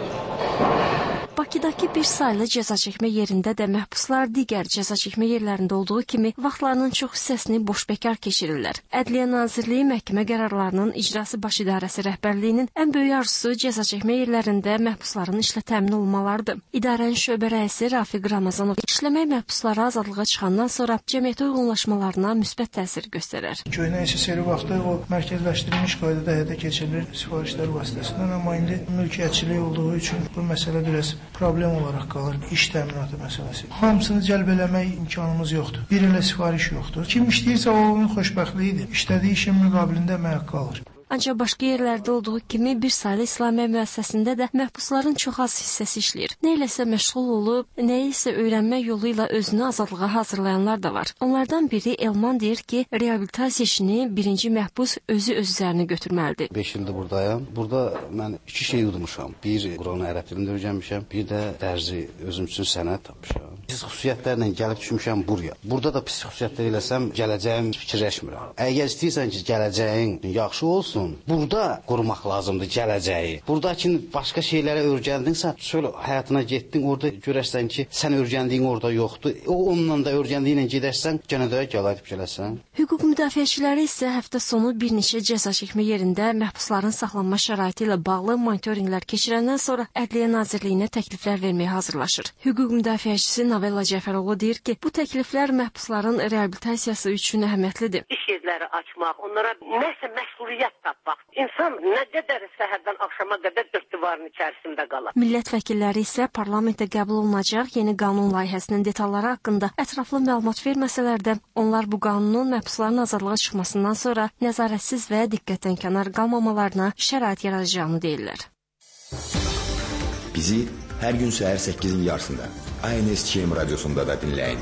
Bakıdakı bir saylı cəza çəkmə yerində də məhbuslar digər cəza çəkmə yerlərində olduğu kimi vaxtlarının çox hissəsini boşbekar keçirirlər. Ədliyyə Nazirliyi məhkəmə qərarlarının icrası baş idarəsi rəhbərliyinin ən böyük arzusu cəza çəkmə yerlərində məhbusların işlə təmin olmalarıdır. İdarənin şöbə rəisi Rafiq Ramazanov işləmək məhbuslara azadlığa çıxandan sonra cəmiyyətə uyğunlaşmalarına müsbət təsir göstərər. Köhnə SSR vaxtı o mərkəzləşdirilmiş qaydada həyata keçirilir sifarişlər vasitəsilə, amma indi mülkiyyətçilik olduğu üçün bu məsələ biraz problem olaraq qalır, iş təminatı məsələsi. Hamısını cəlb eləmək imkanımız yoxdur. Bir ilə sifariş yoxdur. Kim işləyirsə o onun xoşbəxtliyidir. İşlədiyi işin müqabilində əmək haqqı alır. Ancaq başqa yerlərdə olduğu kimi bir saylı İslamiyyə müəssisəsində də məhbusların çox az hissəsi işləyir. Nə iləsə məşğul olub, nə isə öyrənmək yolu ilə özünü azadlığa hazırlayanlar da var. Onlardan biri Elman deyir ki, reabilitasiya işini birinci məhbus özü öz üzərinə götürməlidir. 5 ildir buradayım. Burada mən 2 şey udmuşam. Bir Quranı ərəb dilində öyrənmişəm, bir də dərzi özüm üçün sənət tapmışam. Pis xüsusiyyətlərlə gəlib düşmüşəm buraya. Burada da pis xüsusiyyətlər eləsəm gələcəyim fikirləşmirəm. Əgər istəyirsən ki, gələcəyin yaxşı olsun, burada qurmaq lazımdır gələcəyi. Buradakı başqa şeylərə öyrəndinsə, şöyle həyatına getdin, orada görərsən ki, sən öyrəndiyin orada yoxdur. O onunla da öyrəndiyinlə gedərsən, yenə də gəlib gələsən. Hüquq müdafiəçiləri isə həftə sonu bir neçə cəza çəkmə yerində məhbusların saxlanma şəraiti ilə bağlı monitorinqlər keçirəndən sonra Ədliyyə Nazirliyinə təkliflər verməyə hazırlaşır. Hüquq müdafiəçisi Novella Cəfəroğlu deyir ki, bu təkliflər məhbusların reabilitasiyası üçün əhəmiyyətlidir. İş yerləri açmaq, onlara nəsə məsuliyyət tapmaq. İnsan nə qədər səhərdən axşama qədər dörd divarın içərisində qalır. Millət vəkilləri isə parlamentdə qəbul olunacaq yeni qanun layihəsinin detalları haqqında ətraflı məlumat verməsələr də, onlar bu qanunun məhbusların azadlığa çıxmasından sonra nəzarətsiz və diqqətdən kənar qalmamalarına şərait yaradacağını deyirlər. Bizi hər gün səhər 8-in yarısında ANSÇM radiosunda da dinləyin.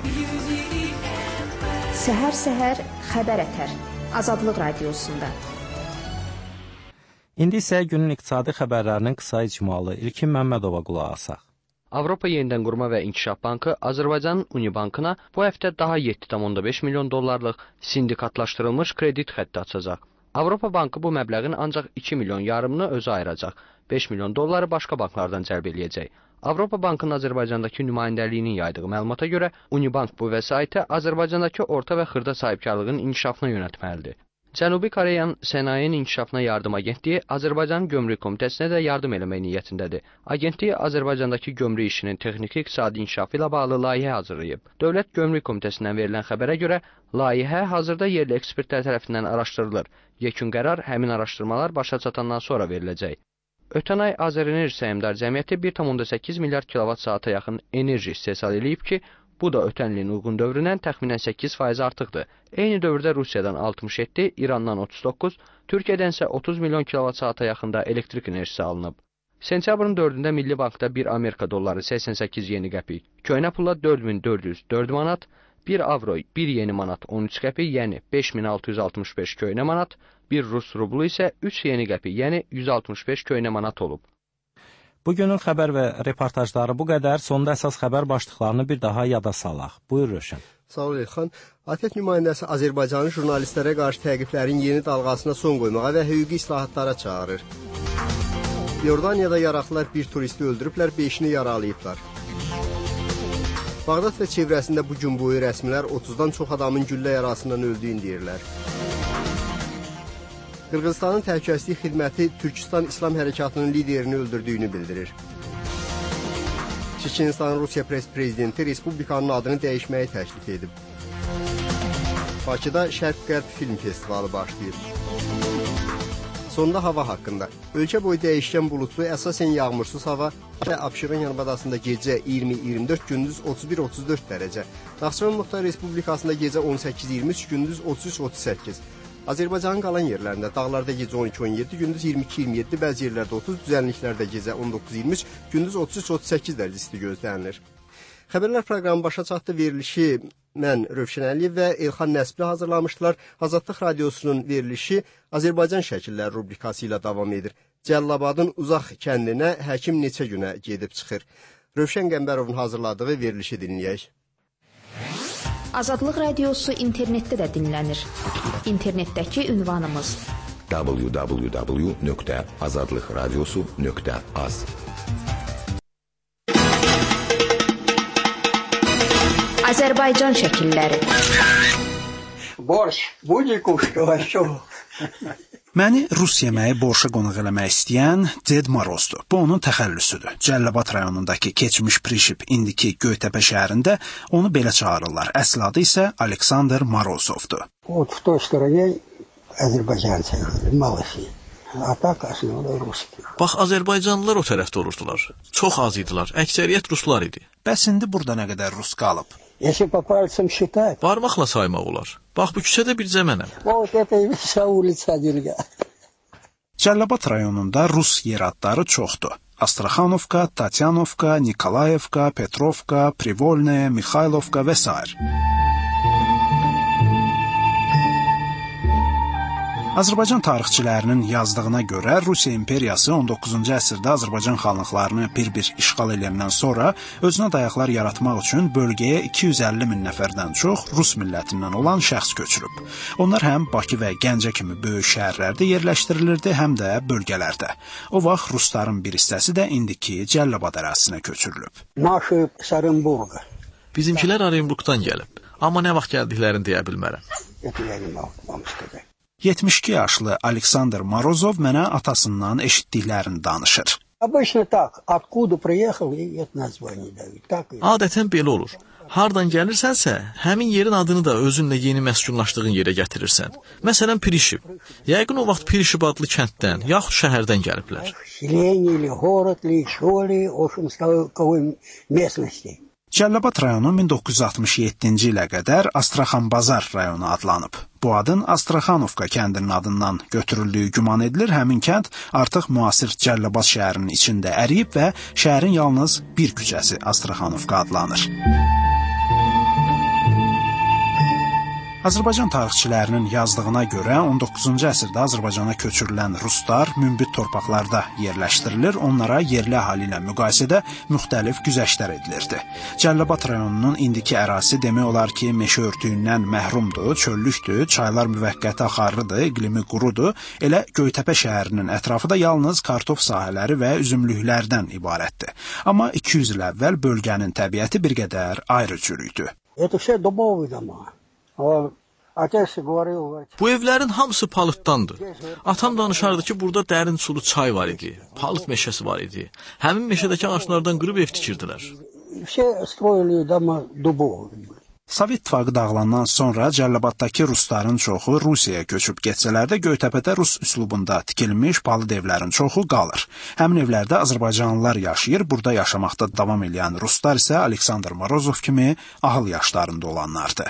Səhər-səhər xəbər ətər. Azadlıq radiosunda. İndi isə günün iqtisadi xəbərlərinin qısa icmalı İlkin Məmmədova qulaq asaq. Avropa Yenidən Qurma və İnkişaf Bankı Azərbaycan Unibankına bu həftə daha 7,5 milyon dollarlıq sindikatlaşdırılmış kredit xətti açacaq. Avropa Bankı bu məbləğin ancaq 2 milyon yarımını özü ayıracaq. 5 milyon dolları başqa banklardan cəlb eləyəcək. Avropa Bankının Azərbaycandakı nümayəndəliyinin yaydığı məlumata görə Unibank bu vəsaiti Azərbaycandakı orta və xırda sahibkarlığın inkişafına yönəltməlidir. Cənubi Koreyanın sənayenin inkişafına yardım agentliyi Azərbaycan Gömrük Komitəsinə də yardım eləmək niyyətindədir. Agentlik Azərbaycandakı gömrük işinin texniki iqtisadi inkişafı ilə bağlı layihə hazırlayıb. Dövlət Gömrük Komitəsindən verilən xəbərə görə layihə hazırda yerli ekspertlər tərəfindən araşdırılır. Yekun qərar həmin araşdırmalar başa çatandan sonra veriləcək. Ötən ay Azərenerji Səhmdar Cəmiyyəti 1,8 milyard kilovat-saata yaxın enerji istehsal edib ki, bu da ötən ilin uyğun dövründən təxminən 8% artıqdır. Eyni dövrdə Rusiyadan 67, İrandan 39, Türkiyədən isə 30 milyon kilovat-saata yaxında elektrik enerjisi alınıb. Sentyabrın 4-də Milli Bankda 1 Amerika dolları 88 yeni qəpik, köhnə pulla 4404 manat, 1 avro 1 yeni manat 13 qəpik, yəni 5665 köhnə manat, 1 Rus rublu isə 3 yeni qəpik, yəni 165 köhnə manat olub. Bugünün xəbər və reportajları bu qədər. Sonda əsas xəbər başlıqlarını bir daha yada salaq. Buyur Rövşən. Sağ ol İlxan. ATƏT nümayəndəsi Azərbaycanın jurnalistlərə qarşı təqiblərin yeni dalğasına son qoymağa və hüquqi islahatlara çağırır. Yordaniyada yaraqlılar bir turisti öldürüblər, 5-ni yaralayıblar. Bağdad və çevrəsində bu gün boyu rəsmilər 30-dan çox adamın güllə yarasından öldüyünü deyirlər. Qırğızstanın təhlükəsizlik xidməti Türkistan İslam Hərəkatının liderini öldürdüyünü bildirir. Çeçenistanın Rusiya prezidenti Respublikanın adını dəyişməyi təklif edib. Bakıda Şərq-Qərb Film Festivalı başlayıb. Sonda hava haqqında. Ölkə boyu dəyişkən bulutlu, əsasən yağmursuz hava və Abşeron yarımadasında gecə 20-24, gündüz 31-34 dərəcə. Naxçıvan Muxtar Respublikasında gecə 18-23, gündüz 33-38. Azərbaycanın qalan yerlərində dağlarda gecə 12-17, gündüz 22-27, bəzi yerlərdə 30, düzənliklərdə gecə 19-23, gündüz 33-38 dərəcə isti gözlənilir. Xəbərlər proqramı başa çatdı. Verilişi mən Rövşən Əliyev və Elxan Nəsbli hazırlamışdılar. Azadlıq Radiosunun verilişi Azərbaycan şəkilləri rubrikası ilə davam edir. Cəllabadın uzaq kəndinə həkim neçə günə gedib çıxır. Rövşən Qəmbərovun hazırladığı verilişi dinləyək. Azadlıq Radiosu internetdə də dinlənir. İnternetdəki ünvanımız www.azadlıqradiosu.az. Azərbaycan şəkilləri. Borş, budur quşdu. Məni Rus yeməyi borşa qonaq eləmək istəyən Ded Morozdur. Bu onun təxəllüsüdür. Cəllabad rayonundakı keçmiş Prişip, indiki Göytəpə şəhərində onu belə çağırırlar. Əsl adı isə Aleksandr Morozovdur. Вот в той стороне azərbaycanцы, malisi. Atak aslında Ruslar. Bax, Azərbaycanlılar o tərəfdə olurdular. Çox az idilər. Əksəriyyət ruslar idi. Bəs indi burada nə qədər rus qalıb? Если по пальцам считать. Barmaqla saymaq olar. Bax, bu küçədə bircə mənəm. Вот это вся улица Дерга. Cəllabad rayonunda rus yer adları çoxdur. Astraxanovka, Tatyanovka, Nikolayevka, Petrovka, Privolnaya, Mixaylovka və s. Azərbaycan tarixçilərinin yazdığına görə Rusiya imperiyası 19-cu əsrdə Azərbaycan xanlıqlarını bir-bir işğal edəndən sonra özünə dayaqlar yaratmaq üçün bölgəyə 250 min nəfərdən çox rus millətindən olan şəxs köçürüb. Onlar həm Bakı və Gəncə kimi böyük şəhərlərdə yerləşdirilirdi, həm də bölgələrdə. O vaxt rusların bir hissəsi də indiki Cəllabad ərazisinə köçürülüb. Bizimkilər Orenburqdan gəlib, amma nə vaxt gəldiklərini deyə bilmərəm. 72 yaşlı Aleksandr Morozov mənə atasından eşitdiklərini danışır. Adətən belə olur. Hardan gəlirsənsə, həmin yerin adını da özünlə yeni məskunlaşdığın yerə gətirirsən. Məsələn, Prişip. Yəqin o vaxt Prişip adlı kənddən, yaxud şəhərdən gəliblər. Cəllabad rayonu 1967-ci ilə qədər Astraxanbazar rayonu adlanıb. Bu adın Astraxanovka kəndinin adından götürüldüyü güman edilir. Həmin kənd artıq müasir Cəllabad şəhərinin içində əriyib və şəhərin yalnız bir küçəsi Astraxanovka adlanır. Azərbaycan tarixçilərinin yazdığına görə 19-cu əsrdə Azərbaycana köçürülən ruslar münbit torpaqlarda yerləşdirilir, onlara yerli əhali ilə müqayisədə müxtəlif güzəştlər edilirdi. Cəllabad rayonunun indiki ərazisi demək olar ki, meşə örtüyündən məhrumdur, çöllükdür, çaylar müvəqqəti axarlıdır, iqlimi qurudur. Elə Göytəpə şəhərinin ətrafı da yalnız kartof sahələri və üzümlüklərdən ibarətdir. Amma 200 il əvvəl bölgənin təbiəti bir qədər ayrı cür idi. Bu evlərin hamısı palıtdandır. Atam danışardı ki, burada dərin sulu çay var idi, palıt meşəsi var idi. Həmin meşədəki ağaclardan qırıb ev tikirdilər. Sovet İttifaqı dağılandan sonra Cəllabaddakı rusların çoxu Rusiyaya köçüb getsələr də Göytəpədə rus üslubunda tikilmiş palıd evlərin çoxu qalır. Həmin evlərdə azərbaycanlılar yaşayır, burada yaşamaqda davam edən ruslar isə Aleksandr Morozov kimi ahıl yaşlarında olanlardır.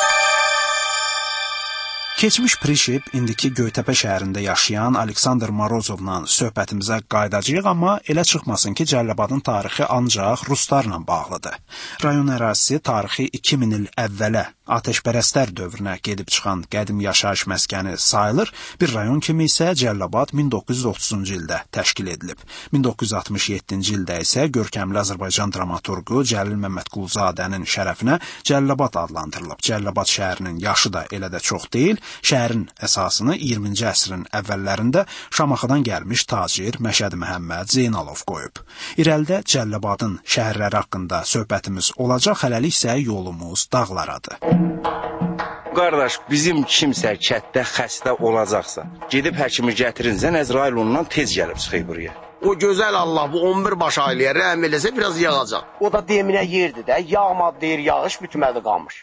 Keçmiş Prişip, indiki Göytəpə şəhərində yaşayan Aleksandr Morozovla söhbətimizə qayıdacağıq, amma elə çıxmasın ki, Cəllabadın tarixi ancaq ruslarla bağlıdır. Rayon ərazisi tarixi 2000 il əvvələ, ateşpərəstlər dövrünə gedib çıxan qədim yaşayış məskəni sayılır. Bir rayon kimi isə Cəllabad 1930-cu ildə təşkil edilib. 1967-ci ildə isə görkəmli Azərbaycan dramaturqu Cəlil Məmmədquluzadənin şərəfinə Cəllabad adlandırılıb. Cəllabad şəhərinin yaşı da elə də çox deyil. Şəhərin əsasını 20-ci əsrin əvvəllərində Şamaxıdan gəlmiş tacir Məşədi Məhəmməd Zeynalov qoyub. İrəlidə Cəllabadın şəhərləri haqqında söhbətimiz olacaq, hələlik isə yolumuz dağlaradır. Qardaş, bizim kimsə kətdə xəstə olacaqsa, gedib həkimi gətirinsə, Əzrail ondan tez gəlib çıxır buraya. O gözəl Allah bu 11 baş ailəyə rəhm eləsə biraz yağacaq. O da deminə yerdir də, yağmadı deyir, yağış bitmədi qalmış.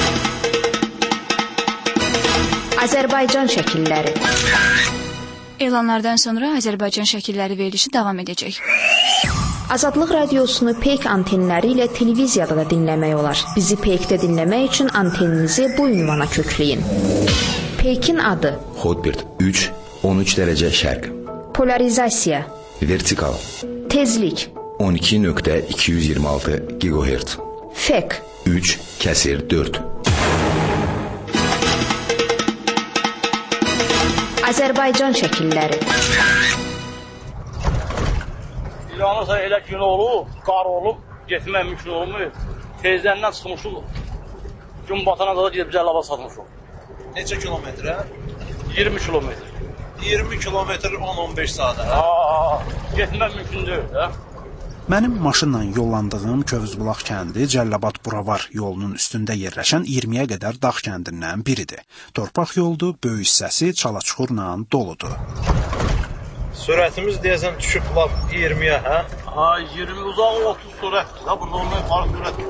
Azərbaycan şəkilləri. Elanlardan sonra Azərbaycan şəkilləri verilişi davam edəcək. Azadlıq Radiosunu Peyk antenləri ilə televiziyada da dinləmək olar. Bizi Peykdə dinləmək üçün anteninizi bu ünvana kökləyin. Peykin adı: Hotbird 3, 13 dərəcə şərq. Polarizasiya: Vertikal. Tezlik: 12.226 GHz. Fek. 3 kəsir 4. Azərbaycan şəkilləri. İranlısa elə gün olub, qar olub, getmək mümkün olmur. Tezləndən çıxmışıq, gün batana da gedib Cəlilabad satmışıq. Neçə kilometrə? 20 kilometr. 20 kilometr 10-15 saata. Getmək mümkün deyil, hə? Mənim maşınla yollandığım Kövüzbulaq kəndi Cəlilabad-Buravar yolunun üstündə yerləşən 20-yə qədər dağ kəndindən biridir. Torpaq yoldur, böyük hissəsi çala-çuxurla doludur. Sürətimiz deyəsən düşüb lap 20-yə, hə? 20 uzağı 30 sürətdir. Burada ondan yuxarı sürət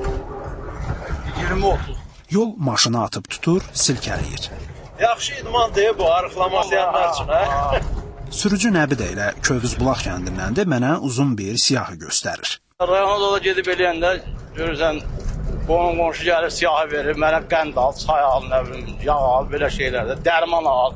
20-30. Yol maşını atıb tutur, silkələyir. Yaxşı idman deyil bu, arıqlamasayanlar üçün, hə? Sürücü Nəbi də elə Kövüzbulaq kəndindəndir, mənə uzun bir siyahı göstərir. Rayona da gedib eləyəndə görürsən, qonşu gəlir, siyahı verir, mənə qənd al, çay al, nə bilim, yağ al, belə şeylərdə, dərman al.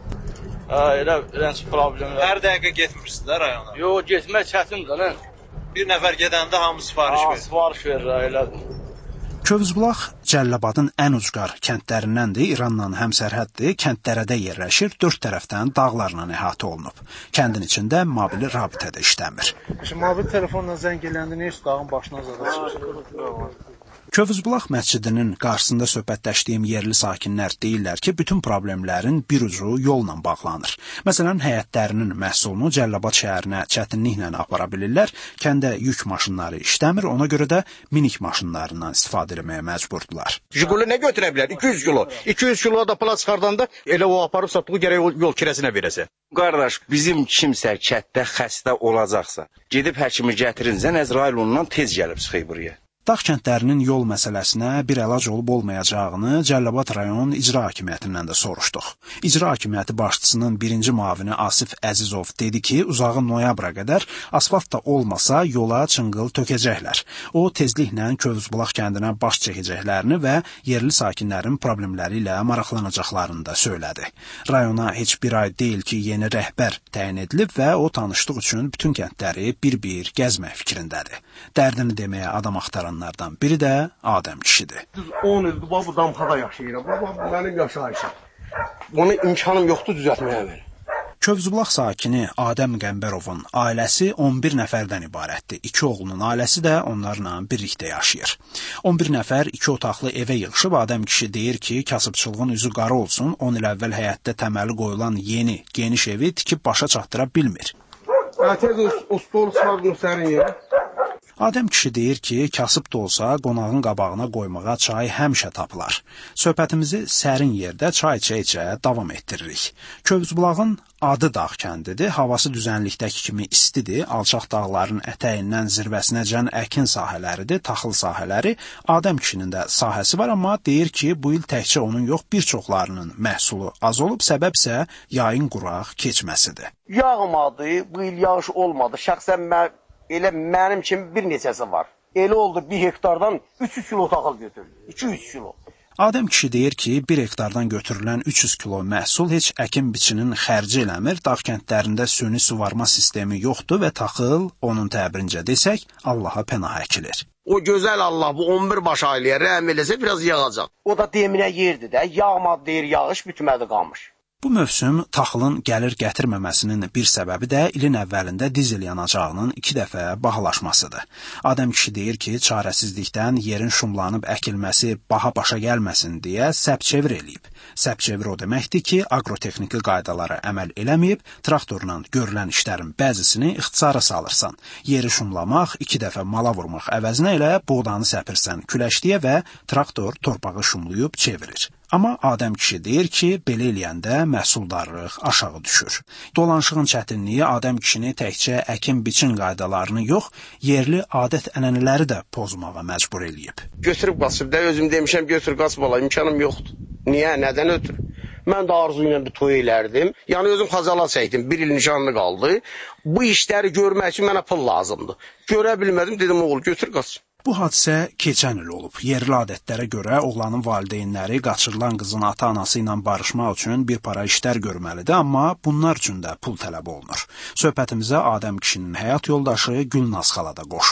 Elə problemlər. Hər dəqiqə getmirsiniz də rayona? Yox, getmək çətindir, nə? Bir nəfər gedəndə hamı sifariş verir. Sifariş verir, elədir. Kövüzbulaq Cəlilabadın ən ucqar kəndlərindəndir, İranla həmsərhəddir, kəndlərədə yerləşir, 4 tərəfdən dağlarla əhatə olunub. Kəndin içində mobil rabitə də işləmir. Mobil telefonla zəng eləndə nə üst dağın başına zada çıxır? Kövüzbulaq məscidinin qarşısında söhbətləşdiyim yerli sakinlər deyirlər ki, bütün problemlərin bir ucu yolla bağlanır. Məsələn, həyətlərinin məhsulunu Cəlilabad şəhərinə çətinliklə apara bilirlər, kəndə yük maşınları işləmir, ona görə də minik maşınlarından istifadə etməyə məcburdular. Jiguli nə götürə bilər? 200 kilo. 200 kilo da pala çıxardanda elə o aparıb satdığı gərək yol kirəsinə verəsə. Qardaş, bizim kimsə kətdə xəstə olacaqsa, gedib həkimi gətirinsə, Əzrail ondan tez gəlib çıxır buraya. Dağ kəndlərinin yol məsələsinə bir əlac olub-olmayacağını Cəlilabad rayon icra hakimiyyətindən də soruşduq. İcra hakimiyyəti başçısının birinci müavini Asif Əzizov dedi ki, uzağı noyabra qədər asfalt da olmasa yola çınqıl tökəcəklər. O, tezliklə Kövüzbulaq kəndinə baş çəkəcəklərini və yerli sakinlərin problemləri ilə maraqlanacaqlarını da söylədi. Rayona heç bir ay deyil ki, yeni rəhbər təyin edilib və o tanışlıq üçün bütün kəndləri bir-bir gəzmək fikrindədir. Dərdini deməyə adam axtaranlardan biri də Adəm kişidir. 10 ildir bu damxada yaşayıram. Bu mənim yaşayışım. Bunu imkanım yoxdur düzəltməyə verir. Kövüzbulaq sakini Adəm Qəmbərovun ailəsi 11 nəfərdən ibarətdir. 2 oğlunun ailəsi də onlarla birlikdə yaşayır. 11 nəfər 2 otaqlı evə yığışıb. Adəm kişi deyir ki, kasıbçılığın üzü qara olsun, 10 il əvvəl həyətdə təməli qoyulan yeni, geniş evi tikib başa çatdıra bilmir. Tez o stol çıxardın sərin yerə. Adəm kişi deyir ki, kasıb da olsa qonağın qabağına qoymağa çay həmişə tapılar. Söhbətimizi sərin yerdə çay içə-içə davam etdiririk. Kövüzbulağın adı dağ kəndidir, havası düzənlikdəki kimi istidir, alçaq dağların ətəyindən zirvəsinəcən əkin sahələridir, taxıl sahələri. Adəm kişinin də sahəsi var, amma deyir ki, bu il təkcə onun yox, bir çoxlarının məhsulu az olub, səbəb isə yayın quraq keçməsidir. Yağmadı, bu il yağış olmadı. Şəxsən elə mənim kimi bir neçəsi var. Elə oldu 1 hektardan 300 kilo taxıl götürdü. 200 kilo. Adəm kişi deyir ki, 1 hektardan götürülən 300 kilo məhsul heç əkin biçinin xərci eləmir. Dağ kəndlərində süni suvarma sistemi yoxdur və taxıl, onun təbirincə desək, Allaha pənah əkilir. O gözəl Allah bu 11 baş ailəyə rəhm eləsə biraz yağacaq. O da deminə yerdir də, yağmadı deyir, yağış bitmədi qalmış. Bu mövsüm taxılın gəlir gətirməməsinin bir səbəbi də ilin əvvəlində dizel yanacağının 2 dəfə bahalaşmasıdır. Adəm kişi deyir ki, çarəsizlikdən yerin şumlanıb əkilməsi baha başa gəlməsin deyə səpçevir eləyib. Səpçevir o deməkdir ki, agrotexniki qaydalara əməl eləməyib, traktorla görülən işlərin bəzisini ixtisara salırsan. Yeri şumlamaq, 2 dəfə mala vurmaq əvəzinə elə buğdanı səpirsən küləşliyə və traktor torpağı şumlayıb çevirir. Amma Adəm kişi deyir ki, belə eləyəndə məhsuldarlıq aşağı düşür. Dolanışığın çətinliyi Adəm kişini təkcə əkin-biçin qaydalarını yox, yerli adət-ənənələri də pozmağa məcbur eləyib. Götürüb qaçıb da özüm demişəm, götür qaç bala, imkanım yoxdur. Niyə, nədən ötür? Mən də arzu ilə bir toy elərdim. Yəni özüm xacala çəkdim, 1 il nişanlı qaldı. Bu işləri görmək üçün mənə pul lazımdır. Görə bilmədim, dedim oğul götür qaç. Bu hadisə keçən il olub. Yerli adətlərə görə oğlanın valideynləri qaçırılan qızın ata-anası ilə barışmaq üçün bir para işlər görməlidir, amma bunlar üçün də pul tələb olunur. Söhbətimizə Adəm kişinin həyat yoldaşı Gülnaz xala da qoşulur.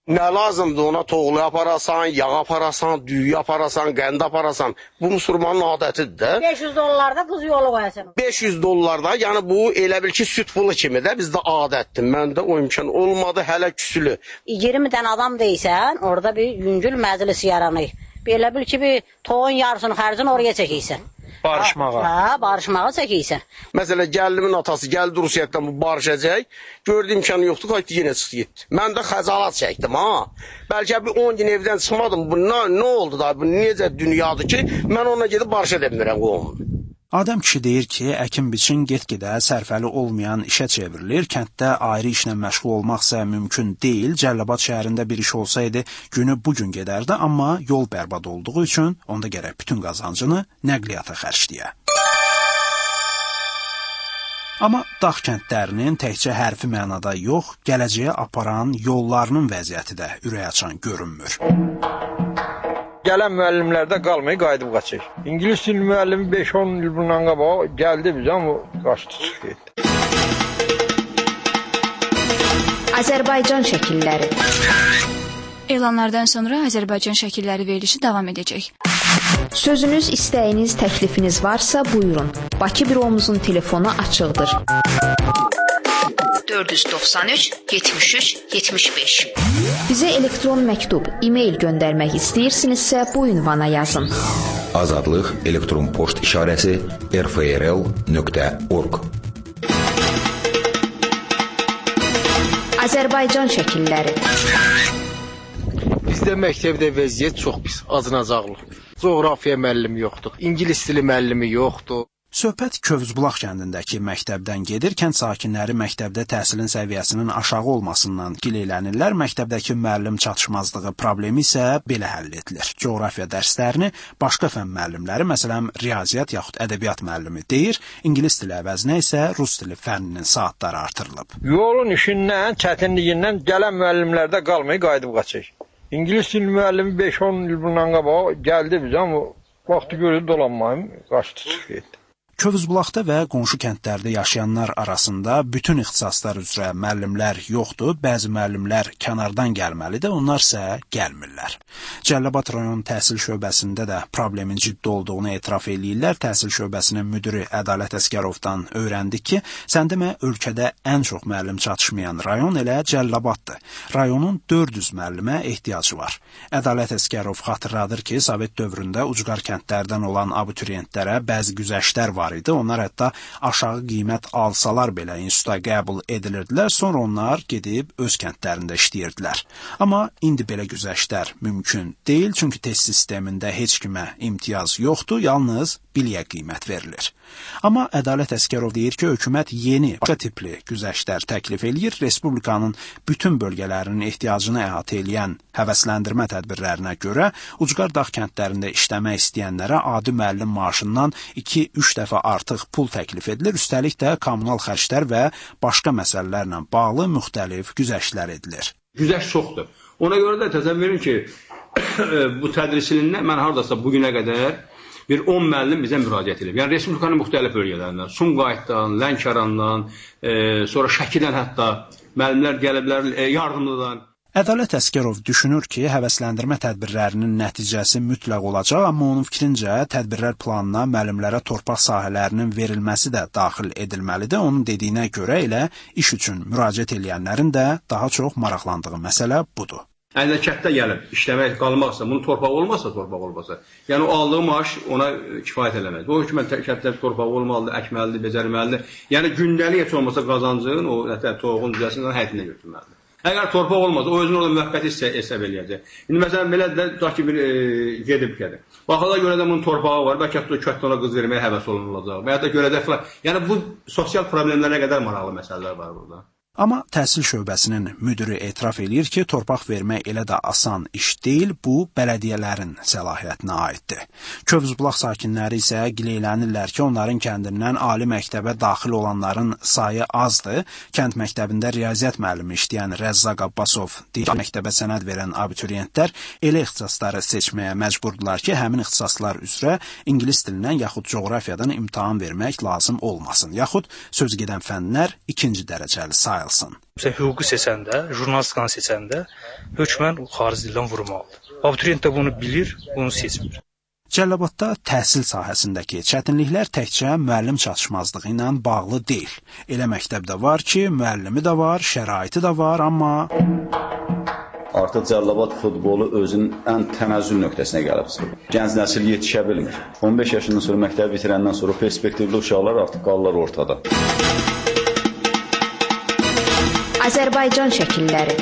Nə lazımdır ona toğlu aparasan, yağ aparasan, düyü aparasan, qənd aparasan. Bu müsəlmanın adətidir də. $500 buz yolu qoyasan. $500 yəni bu elə bil ki süt pulu kimi də bizdə adətdir. Məndə o imkan olmadı, hələ küsülü. 20 dənə adam deysən, orada bir yüngül məclis yaranır. Belə bil ki bir toğun yarısını xərcini oraya çəkirsən. Barışmağa. Hə, barışmağa çəkirsən. Məsələn, gəlinimin atası gəldi Rusiyadan bu barışacaq. Gördü imkanı yoxdur, qayıtdı yenə çıxdı getdi. Mən də xəcalat çəkdim ha. Bəlkə bir 10 gün evdən çıxmadım. Bu nə oldu da? Bu necə dünyadır ki, mən ona gedib barışa demirəm qohumun. Adəm kişi deyir ki, əkin-biçin get-gedə sərfəli olmayan işə çevrilir, kənddə ayrı işlə məşğul olmaqsa mümkün deyil. Cəlilabad şəhərində bir iş olsaydı, günü bugün gedərdi, amma yol bərbad olduğu üçün onda gərək bütün qazancını nəqliyyata xərcləyə. Amma dağ kəndlərinin təkcə hərfi mənada yox, gələcəyə aparan yollarının vəziyyəti də ürək açan görünmür. Gələn müəllimlərdə qalmayı qayıdıb qaçır. İngilis dili müəllimi 5-10 il bundan qabaq gəldi bizə, amma qaçdı çıxdı getdi. Azərbaycan şəkilləri. Elanlardan sonra Azərbaycan şəkilləri verilişi davam edəcək. Sözünüz, istəyiniz, təklifiniz varsa buyurun. Bakı büromuzun telefonu açıqdır. 493 73 75. Bizə elektron məktub, e-mail göndərmək istəyirsinizsə bu ünvana yazın. Azadlıq elektron poçt işarəsi rfrl.org. Azərbaycan şəkilləri. Bizdə məktəbdə vəziyyət çox pis, acınacaqlıq. Coğrafiya müəllimi yoxdur, ingilis dili müəllimi yoxdur. Söhbət Kövüzbulaq kəndindəki məktəbdən gedir. Kənd sakinləri məktəbdə təhsilin səviyyəsinin aşağı olmasından gileylənirlər. Məktəbdəki müəllim çatışmazlığı problemi isə belə həll edilir. Coğrafiya dərslərini başqa fənn müəllimləri, məsələn, riyaziyyat yaxud ədəbiyyat müəllimi deyir. İngilis dili əvəzinə isə rus dili fənninin saatları artırılıb. Yolun işindən, çətinliyindən gələn müəllimlərdə qalmayı qayıdıb qaçır. İngilis dili müəllimi 5-10 il bundan qabaq gəldi bizə, amma vaxtı görüldü dolanmayım, qaçdı çıxdı getdi. Kövüzbulaqda və qonşu kəndlərdə yaşayanlar arasında bütün ixtisaslar üzrə müəllimlər yoxdur. Bəzi müəllimlər kənardan gəlməlidir, onlar isə gəlmirlər. Cəlilabad rayon təhsil şöbəsində də problemin ciddi olduğunu etiraf eləyirlər. Təhsil şöbəsinin müdiri Ədalət Əsgərovdan öyrəndik ki, sən demə ölkədə ən çox müəllim çatışmayan rayon elə Cəlilabaddır. Rayonun 400 müəllimə ehtiyacı var. Ədalət Əsgərov xatırladır ki, Sovet dövründə ucqar kəndlərdən olan abituriyentlərə bəzi güzəştlər var idi. Onlar hətta aşağı qiymət alsalar belə instituta qəbul edilirdilər. Sonra onlar gedib öz kəndlərində işləyirdilər. Amma indi belə güzəştlər mümkün deyil, çünki test sistemində heç kimə imtiyaz yoxdur, yalnız biliyə qiymət verilir. Amma Ədalət Əsgərov deyir ki, hökumət yeni başqa tipli güzəştlər təklif eləyir. Respublikanın bütün bölgələrinin ehtiyacını əhatə eləyən həvəsləndirmə tədbirlərinə görə ucqar dağ kəndlərində işləmək istəyənlərə adi müəllim maaşından 2-3 dəfə artıq pul təklif edilir. Üstəlik də kommunal xərclər və başqa məsələlərlə bağlı müxtəlif güzəştlər edilir. Güzəşt çoxdur. Ona görə də təsəvvür verin ki, bu tədris ilində mən hardasa bugünə qədər bir 10 müəllim bizə müraciət edib. Yəni Respublikanın müxtəlif bölgələrindən, Sumqayıtdan, Lənkərandan, sonra Şəkidən hətta müəllimlər gəliblər yardımlıdan. Ədalət Əsgərov düşünür ki, həvəsləndirmə tədbirlərinin nəticəsi mütləq olacaq, amma onun fikrincə tədbirlər planına müəllimlərə torpaq sahələrinin verilməsi də daxil edilməlidir. Onun dediyinə görə elə iş üçün müraciət edənlərin də daha çox maraqlandığı məsələ budur. Əlinə kətdə gəlib işləmək qalmaqsa, bunun torpağı olmasa, yəni o aldığı maaş ona kifayət eləməz. O hökumət kətdə torpağı olmalıdır, əkməlidir, becərməlidir. Yəni gündəlik heç olmasa qazancın, o toyuğun düzəsindən həyətinə götürməlidir. Əgər torpaq olmasa, o özünü orada müvəqqəti hesab eləyəcək. İndi məsələn, belə də tutaq ki, bir gedib gəlir. Baxıla görə də bunun torpağı var, bəlkə kətdə ona qız verməyə həvəs olunulacaq. Və ya da görə də filan. Yəni bu sosial problemlərə qədər maraqlı məsələlər var burada. Amma təhsil şöbəsinin müdiri etiraf eləyir ki, torpaq vermək elə də asan iş deyil, bu bələdiyyələrin səlahiyyətinə aiddir. Kövüzbulaq sakinləri isə gileylənirlər ki, onların kəndindən ali məktəbə daxil olanların sayı azdır. Kənd məktəbində riyaziyyat müəllimi işləyən Rəzzaq Abbasov deyir ki, məktəbə sənəd verən abituriyentlər elə ixtisasları seçməyə məcburdular ki, həmin ixtisaslar üzrə ingilis dilindən yaxud coğrafiyadan imtahan vermək lazım olmasın, yaxud sözgedən fənlər ikinci dərəcəli sayılır. yayılsın. Hüququ seçəndə, jurnalistikanı seçəndə hökmən xarici dildən vurmalıdır. Abituriyent də bunu bilir, bunu seçmir. Cəlilabadda təhsil sahəsindəki çətinliklər təkcə müəllim çatışmazlığı ilə bağlı deyil. Elə məktəbdə var ki, müəllimi də var, şəraiti də var, amma artıq Cəlilabad futbolu özünün ən tənəzzül nöqtəsinə gəlib. Gənc nəsil yetişə bilmir. 15 yaşından sonra məktəbi bitirəndən sonra perspektivli uşaqlar artıq qalırlar ortada. Azərbaycan şəkilləri.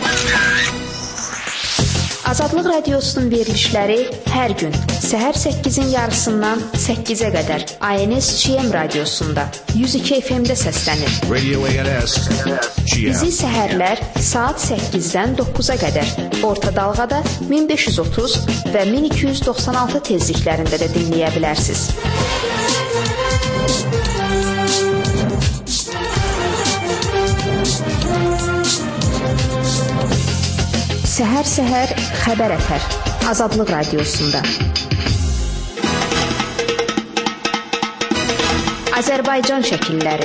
Azadlıq Radiosunun verilişləri hər gün səhər 8-in yarısından 8-ə qədər ANS-CM radiosunda 102 FM-də səslənir. Radio ANS. Bizi səhərlər saat 8-dən 9-a qədər orta dalğada 1530 və 1296 tezliklərində də dinləyə bilərsiniz. Səhər-səhər xəbər ətər. Azadlıq Radiosunda. Azərbaycan şəkilləri.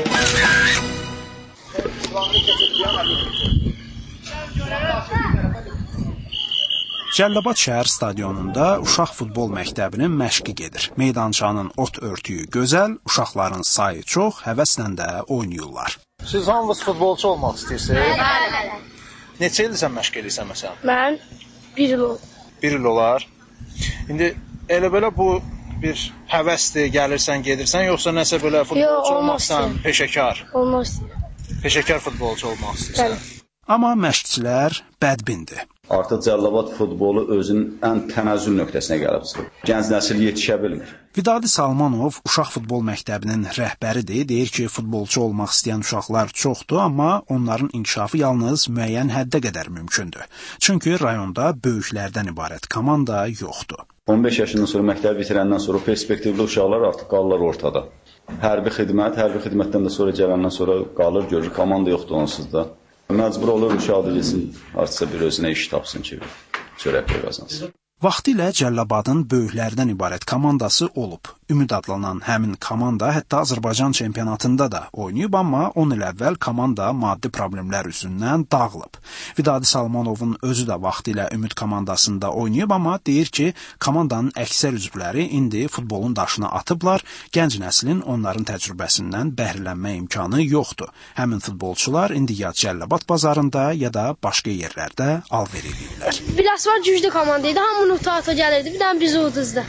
Cəlilabad şəhər stadionunda uşaq futbol məktəbinin məşqi gedir. Meydançanın ot örtüyü gözəl, uşaqların sayı çox, həvəslə də oynayırlar. Siz hamınız futbolçu olmaq istəyirsiniz? Bəli. Neçə ildir sən məşq edirsən məsələn? Mən 1 il oldu. 1 il olar. İndi elə belə bu bir həvəsdir, gəlirsən, gedirsən, yoxsa nəsə belə futbolçu olmaqsan, peşəkar? Olmaq. Peşəkar futbolçu olmaq istəyirsən. Amma məşqçilər bədbindir. Artıq Cəlilabad futbolu özünün ən tənəzzül nöqtəsinə gəlib. Gənc nəsil yetişə bilmir. Vidadi Salmanov uşaq futbol məktəbinin rəhbəridir. Deyir ki, futbolçu olmaq istəyən uşaqlar çoxdur, amma onların inkişafı yalnız müəyyən həddə qədər mümkündür. Çünki rayonda böyüklərdən ibarət komanda yoxdur. 15 yaşından sonra məktəbi bitirəndən sonra perspektivli uşaqlar artıq qalırlar ortada. Hərbi xidmətdən də sonra gələndən sonra qalır, görür komanda yoxdur onsuz da. Məcbur olur uşaq da getsin, artısa bir özünə iş tapsın ki, çörək qazansın. Vaxtilə Cəlilabadın böyüklərdən ibarət komandası olub. Ümid adlanan həmin komanda hətta Azərbaycan çempionatında da oynayıb, amma 10 il əvvəl komanda maddi problemlər üzündən dağılıb. Vidadi Salmanovun özü də vaxtilə Ümid komandasında oynayıb, amma deyir ki, komandanın əksər üzvləri indi futbolun daşına atıblar, gənc nəslin onların təcrübəsindən bəhrələnmə imkanı yoxdur. Həmin futbolçular indi ya Cəlilabad bazarında, ya da başqa yerlərdə alver edirlər. Biləsvar güclü komandaydı, hamı nöqtə gəlirdi, bir dənə biz uduzdu.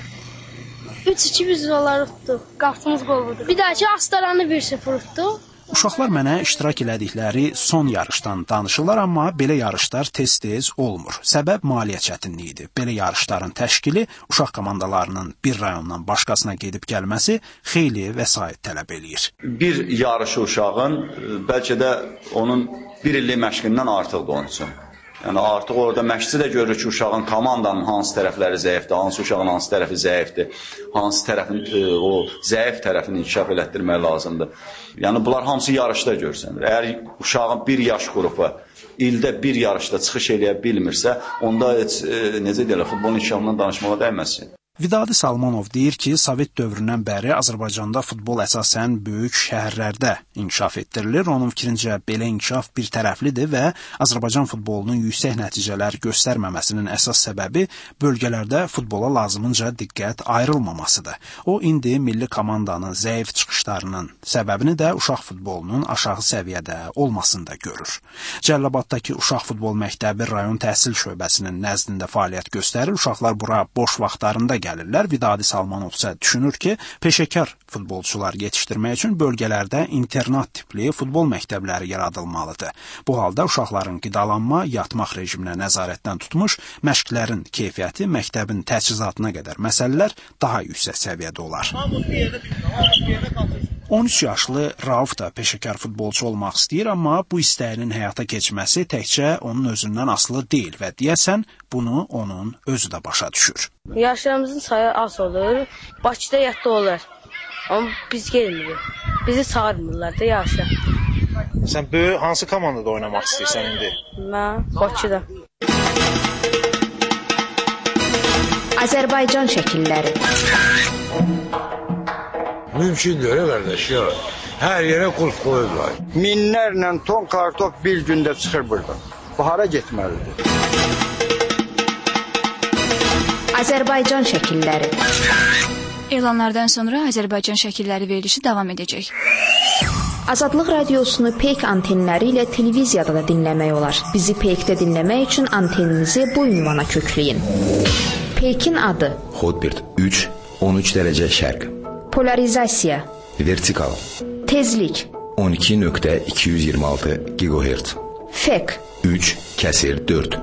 3-2 biz onları tutduq, qapsımız qol vurdu. Bir dənə ki, Astaranı 1-0 utduq. Uşaqlar mənə iştirak elədikləri son yarışdan danışırlar, amma belə yarışlar tez-tez olmur. Səbəb maliyyə çətinliyidir. Belə yarışların təşkili uşaq komandalarının bir rayondan başqasına gedib gəlməsi xeyli vəsait tələb eləyir. Bir yarışı uşağın bəlkə də onun 1 illik məşqindən artıqdır onun üçün. Yəni artıq orada məşqçi də görür ki, uşağın komandanın hansı tərəfləri zəifdir, hansı uşağın hansı tərəfi zəifdir, hansı tərəfin o zəif tərəfini inkişaf elətdirmək lazımdır. Yəni bunlar hamısı yarışda görsənir. Əgər uşağın bir yaş qrupu ildə bir yarışda çıxış eləyə bilmirsə, onda heç necə deyirlər, futbolun inkişafından danışmağa dəyməzsin. Vidadi Salmanov deyir ki, Sovet dövründən bəri Azərbaycanda futbol əsasən böyük şəhərlərdə inkişaf etdirilir. Onun fikrincə belə inkişaf bir tərəflidir və Azərbaycan futbolunun yüksək nəticələr göstərməməsinin əsas səbəbi bölgələrdə futbola lazımınca diqqət ayrılmamasıdır. O, indi milli komandanın zəif çıxışlarının səbəbini də uşaq futbolunun aşağı səviyyədə olmasında görür. Cəlilabaddakı uşaq futbol məktəbi rayon təhsil şöbəsinin nəzdində fəaliyyət göstərir. Uşaqlar bura boş vaxtlarında gəlirlər. Vidadi Salmanov isə düşünür ki, peşəkar futbolçular yetişdirmək üçün bölgələrdə internat tipli futbol məktəbləri yaradılmalıdır. Bu halda uşaqların qidalanma, yatmaq rejiminə nəzarətdən tutmuş, məşqlərin keyfiyyəti, məktəbin təchizatına qədər məsələlər daha yüksək səviyyədə olar. 13 yaşlı Rauf da peşəkar futbolçu olmaq istəyir, amma bu istəyinin həyata keçməsi təkcə onun özündən asılı deyil və deyəsən bunu onun özü də başa düşür. Yaşlarımızın sayı az olur, Bakıda yadda olur, amma biz gelmirik. Bizi çağırmırlar da yaşa. Sən böyük hansı komandada oynamaq istəyirsən indi? Mən Bakıda. Azərbaycan şəkilləri. Mümkün deyil, qardaş, ya. Hər yerə qulp qoyublar. Minlərlə ton kartof bir gündə çıxır buradan. Bahara getməlidir. Azərbaycan şəkilləri. Elanlardan sonra Azərbaycan şəkilləri verilişi davam edəcək. Azadlıq radiosunu Peyk antenləri ilə televiziyada da dinləmək olar. Bizi Peykdə dinləmək üçün anteninizi bu ünvana kökləyin. Peykin adı: Hotbird 3, 13 dərəcə şərq. Polarizasiya: Vertikal. Tezlik: 12.226 GHz. Fek: 3, kəsir 4.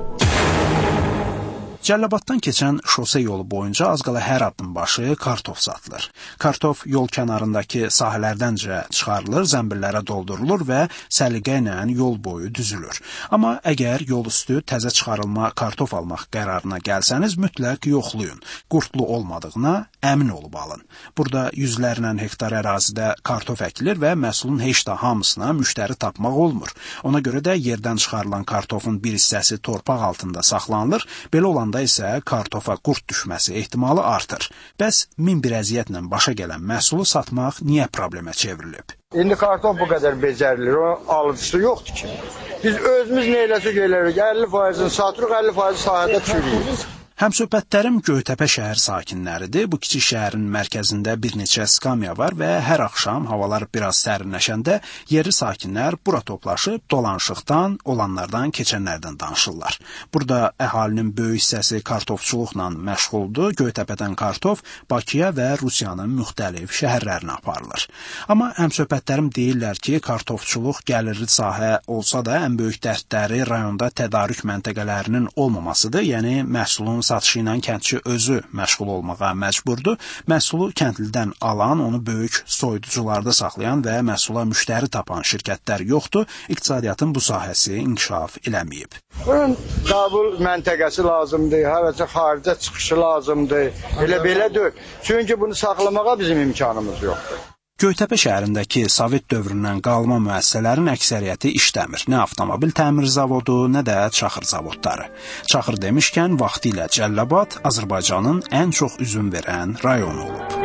Cəlilabaddan keçən şose yolu boyunca az qala hər addım başı kartof satılır. Kartof yol kənarındakı sahələrdəncə çıxarılır, zəmbillərə doldurulur və səliqə ilə yol boyu düzülür. Amma əgər yol üstü təzə çıxarılma kartof almaq qərarına gəlsəniz, mütləq yoxlayın. Qurtlu olmadığına əmin olub alın. Burada yüzlərlə hektar ərazidə kartof əkilir və məhsulun heç də hamısına müştəri tapmaq olmur. Ona görə də yerdən çıxarılan kartofun bir hissəsi torpaq altında saxlanılır. Belə olanda isə kartofa qurd düşməsi ehtimalı artır. Bəs min bir əziyyətlə başa gələn məhsulu satmaq niyə problemə çevrilib? İndi kartof bu qədər becərilir, o alıcısı yoxdur ki. Biz özümüz neyləsə gələrik, 50%-ni satırıq, 50% sahədə çürüyür. Həmsöhbətlərim Göytəpə şəhər sakinləridir. Bu kiçik şəhərin mərkəzində bir neçə skamya var və hər axşam havalar biraz sərinləşəndə yerli sakinlər bura toplaşıb dolanışıqdan, olanlardan, keçənlərdən danışırlar. Burada əhalinin böyük hissəsi kartofçuluqla məşğuldur. Göytəpədən kartof Bakıya və Rusiyanın müxtəlif şəhərlərinə aparılır. Amma həmsöhbətlərim deyirlər ki, kartofçuluq gəlirli sahə olsa da ən böyük dərdləri rayonda tədarük məntəqələrinin olmamasıdır. Yəni məhsulun satışı ilə kəndçi özü məşğul olmağa məcburdur. Məhsulu kəndlidən alan, onu böyük soyuducularda saxlayan və məhsula müştəri tapan şirkətlər yoxdur. İqtisadiyyatın bu sahəsi inkişaf eləməyib. Bunun qəbul məntəqəsi lazımdır, həvəsə xaricə çıxışı lazımdır. Belə deyil. Çünki bunu saxlamağa bizim imkanımız yoxdur. Göytəpə şəhərindəki Sovet dövründən qalma müəssisələrin əksəriyyəti işləmir. Nə avtomobil təmir zavodu, nə də çaxır zavodları. Çaxır demişkən, vaxtilə Cəlilabad Azərbaycanın ən çox üzüm verən rayonu olub.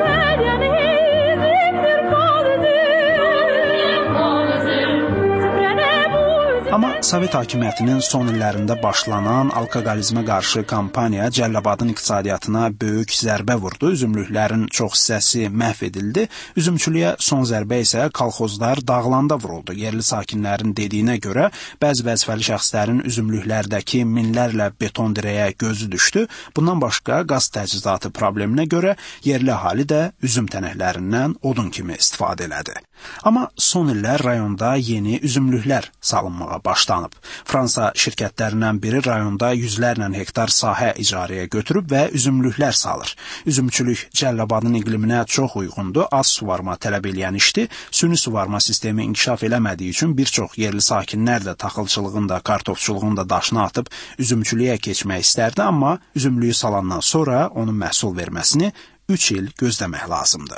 Amma Sovet hakimiyyətinin son illərində başlanan alkoqolizmə qarşı kampaniya Cəlilabadın iqtisadiyyatına böyük zərbə vurdu. Üzümlüklərin çox hissəsi məhv edildi. Üzümçülüyə son zərbə isə kolxozlar dağlanda vuruldu. Yerli sakinlərin dediyinə görə bəzi vəzifəli şəxslərin üzümlüklərdəki minlərlə beton dirəyə gözü düşdü. Bundan başqa qaz təchizatı probleminə görə yerli əhali də üzüm tənəklərindən odun kimi istifadə elədi. Amma son illər rayonda yeni üzümlüklər salınmağa başlanıb. Fransa şirkətlərindən biri rayonda yüzlərlə hektar sahə icarəyə götürüb və üzümlüklər salır. Üzümçülük Cəlilabadın iqliminə çox uyğundur, az suvarma tələb eləyən işdir. Süni suvarma sistemi inkişaf eləmədiyi üçün bir çox yerli sakinlər də taxılçılığın da, kartofçuluğun da daşına atıb üzümçülüyə keçmək istərdi, amma üzümlüyü salandan sonra onun məhsul verməsini 3 il gözləmək lazımdır.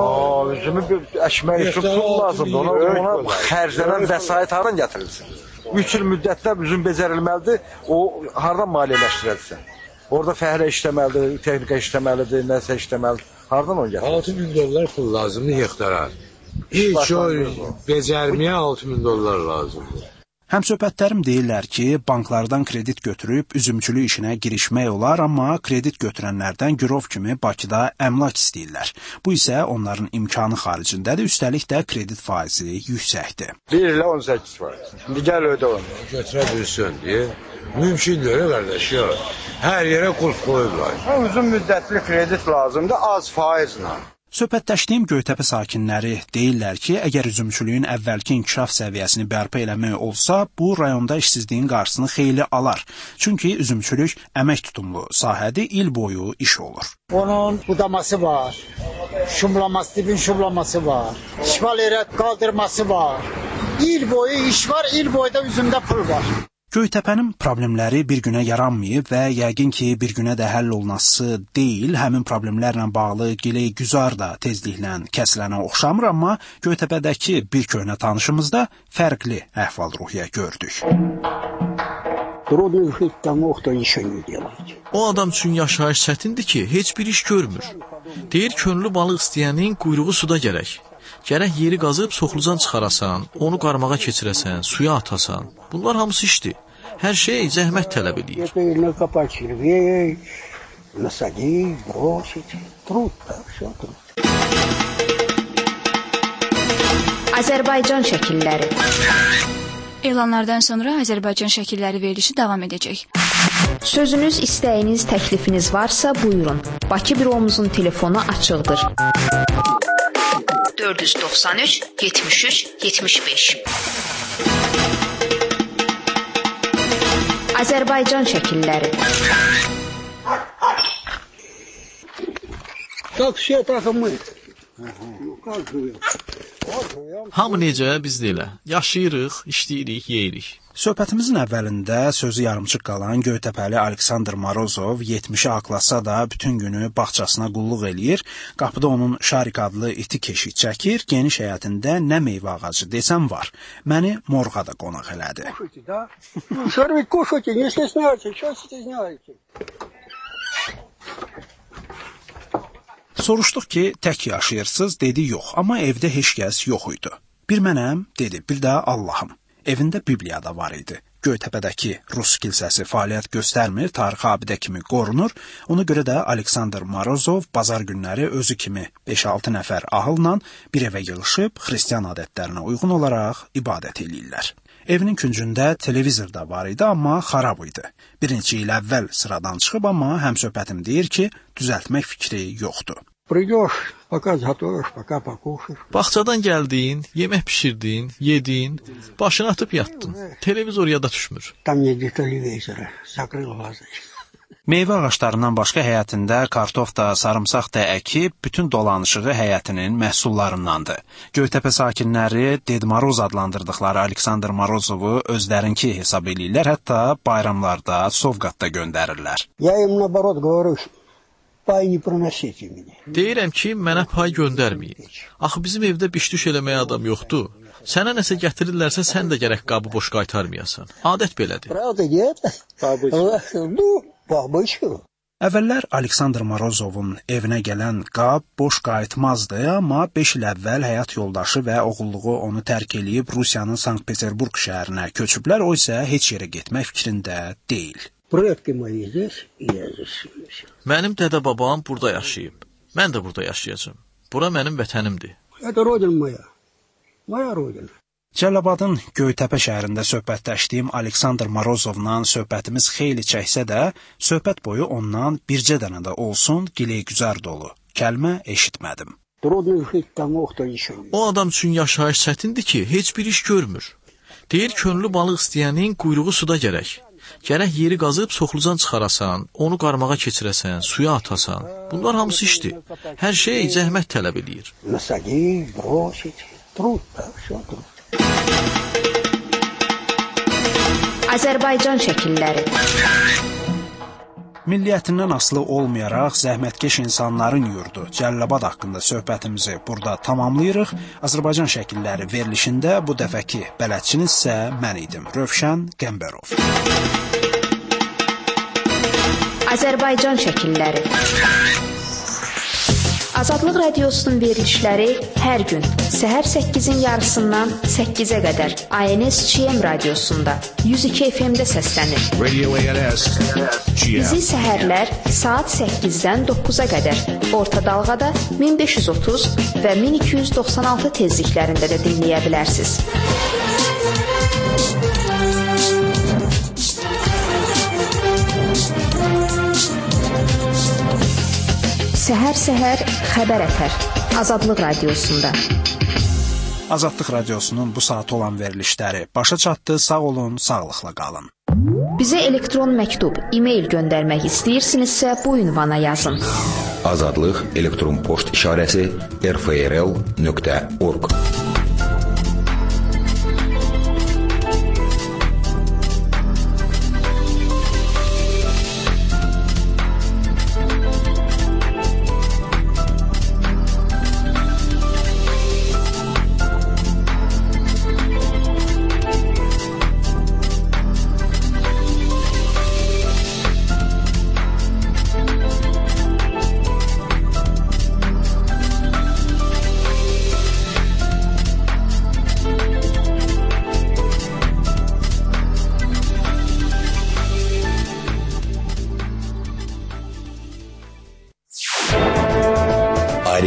Üzümü əkmək üçün pul lazımdır. Ona xərclənən vəsait haradan gətirilsin? 3 il müddətdə üzüm becərilməlidir, o haradan maliyyələşdirilsin? Orada fəhlə işləməlidir, texnika işləməlidir, nəsə işləməlidir. Haradan onu gətirilsin? $6.000 pul lazımdır hektara. Heç o becərməyə $6.000 lazımdır. Həmsöhbətlərim deyirlər ki, banklardan kredit götürüb üzümçülük işinə girişmək olar, amma kredit götürənlərdən girov kimi Bakıda əmlak istəyirlər. Bu isə onların imkanı xaricindədir, üstəlik də kredit faizi yüksəkdir. 1 ilə 18 var. İndi gəl ödə onu. Götürə bilsin deyə. Mümkün deyil, qardaş, ya. Hər yerə qulp qoyublar. Uzun müddətli kredit lazımdır, az faizlə. Söhbətləşdiyim Göytəpə sakinləri deyirlər ki, əgər üzümçülüyün əvvəlki inkişaf səviyyəsini bərpa eləmək olsa, bu rayonda işsizliyin qarşısını xeyli alar. Çünki üzümçülük əmək tutumlu sahədir, il boyu iş olur. Onun budaması var, şumlaması, dibin şumlaması var, işval erət qaldırması var. İl boyu iş var, il boyu da üzümdə pul var. Göytəpənin problemləri bir günə yaranmayıb və yəqin ki, bir günə də həll olunası deyil. Həmin problemlərlə bağlı giley güzar da tezliklə kəsilənə oxşamır, amma Göytəpədəki bir köhnə tanışımızda fərqli əhval-ruhiyyə gördük. O adam üçün yaşayış çətindir ki, heç bir iş görmür. Deyir, könlü balıq istəyənin quyruğu suda gərək. Gərək yeri qazıb soxlucan çıxarasan, onu qarmağa keçirəsən, suya atasan. Bunlar hamısı işdir. Hər şey zəhmət tələb edir. Azərbaycan şəkilləri. Elanlardan sonra Azərbaycan şəkilləri verilişi davam edəcək. Sözünüz, istəyiniz, təklifiniz varsa buyurun. Bakı büromuzun telefonu açıqdır. 493 73 75. Azərbaycan şəkilləri. Taksiyə taxımı. Hamı necə, biz də elə. Yaşayırıq, işləyirik, yeyirik. Söhbətimizin əvvəlində sözü yarımçıq qalan Göytəpəli Aleksandr Morozov 70-i aqlasa da bütün günü bağçasına qulluq eləyir. Qapıda onun Şarik adlı iti keşik çəkir. Geniş həyətində nə meyvə ağacı desəm var. Məni morğa da qonaq elədi. Soruşduq ki, tək yaşayırsınız, dedi yox, amma evdə heç kəs yox idi. Bir mənəm, dedi, bir də Allahım. Evində Bibliya da var idi. Göytəpədəki Rus kilsəsi fəaliyyət göstərmir, tarixi abidə kimi qorunur. Ona görə də Aleksandr Morozov bazar günləri özü kimi 5-6 nəfər ahılla bir evə yığılıb xristian adətlərinə uyğun olaraq ibadət eləyirlər. Evinin küncündə televizor da var idi, amma xarab idi. Bir neçə il əvvəl sıradan çıxıb, amma həmsöhbətim deyir ki, düzəltmək fikri yoxdur. Придешь, пока готовишь, пока покушаешь. Bağçadan gəldin, yemək pişirdin, yedin, başını atıb yatdın. Televizor yada düşmür. Tam нет televizora, закрыл глаза. Meyvə ağaclarından başqa həyətində kartof da, sarımsaq da əkib, bütün dolanışığı həyətinin məhsullarındandır. Göytəpə sakinləri Ded Moroz adlandırdıqları Aleksandr Morozovu özlərinki hesab eləyirlər, hətta bayramlarda sovqat da göndərirlər. Я им наоборот говорю, pay не приносите меня. Deyirəm ki, mənə pay göndərməyin. Axı bizim evdə biş-düş eləməyə adam yoxdur. Sənə nəsə gətirirlərsə, sən də gərək qabı boş qaytarmayasan. Adət belədir. Правда нет? Ну, babacığım. Əvvəllər Aleksandr Morozovun evinə gələn qab boş qayıtmazdı, amma 5 il əvvəl həyat yoldaşı və oğulluğu onu tərk eləyib Rusiyanın Sankt-Peterburg şəhərinə köçüblər, o isə heç yerə getmək fikrində deyil. Mənim dədə-babam burada yaşayıb. Mən də burada yaşayacağım. Bura mənim vətənimdir. Cəlilabadın Göytəpə şəhərində söhbətləşdiyim Aleksandr Morozovla söhbətimiz xeyli çəksə də, söhbət boyu ondan bircə dənə də olsun giləy-güzar dolu kəlmə eşitmədim. O adam üçün yaşayış çətindir ki, heç bir iş görmür. Deyir, könlü balıq istəyənin quyruğu suda gərək. Gərək yeri qazıb soxlucan çıxarasan, onu qarmağa keçirəsən, suya atasan. Bunlar hamısı işdir. Hər şey zəhmət tələb edir. Azərbaycan şəkilləri. Milliyyətindən asılı olmayaraq zəhmətkeş insanların yurdu Cəlilabad haqqında söhbətimizi burada tamamlayırıq. Azərbaycan şəkilləri verilişində bu dəfəki bələdçiniz isə mən idim, Rövşən Qəmbərov. Azərbaycan şəkilləri. Azadlıq Radiosunun verilişləri hər gün səhər 8-in yarısından 8-ə qədər ANS-CM radiosunda 102 FM-də səslənir. Bizi səhərlər saat 8-dən 9-a qədər orta dalğada 1530 və 1296 tezliklərində də dinləyə bilərsiniz. Səhər-səhər xəbər ətər. Azadlıq Radiosunda. Azadlıq Radiosunun bu saat olan verilişləri başa çatdı. Sağ olun, sağlıqla qalın. Bizə elektron məktub, e-mail göndərmək istəyirsinizsə bu ünvana yazın. Azadlıq elektron poçt işarəsi rfrl.org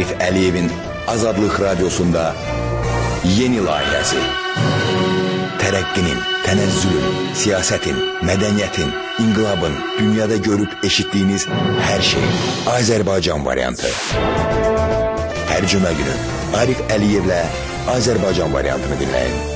Arif Əliyevin Azadlıq Radiosunda yeni layihəsi. Tərəqqinin, tənəzzülün, siyasətin, mədəniyyətin, inqilabın, dünyada görüb eşitdiyiniz hər şey Azərbaycan variantı. Hər cümə günü Arif Əliyevlə Azərbaycan variantını dinləyin.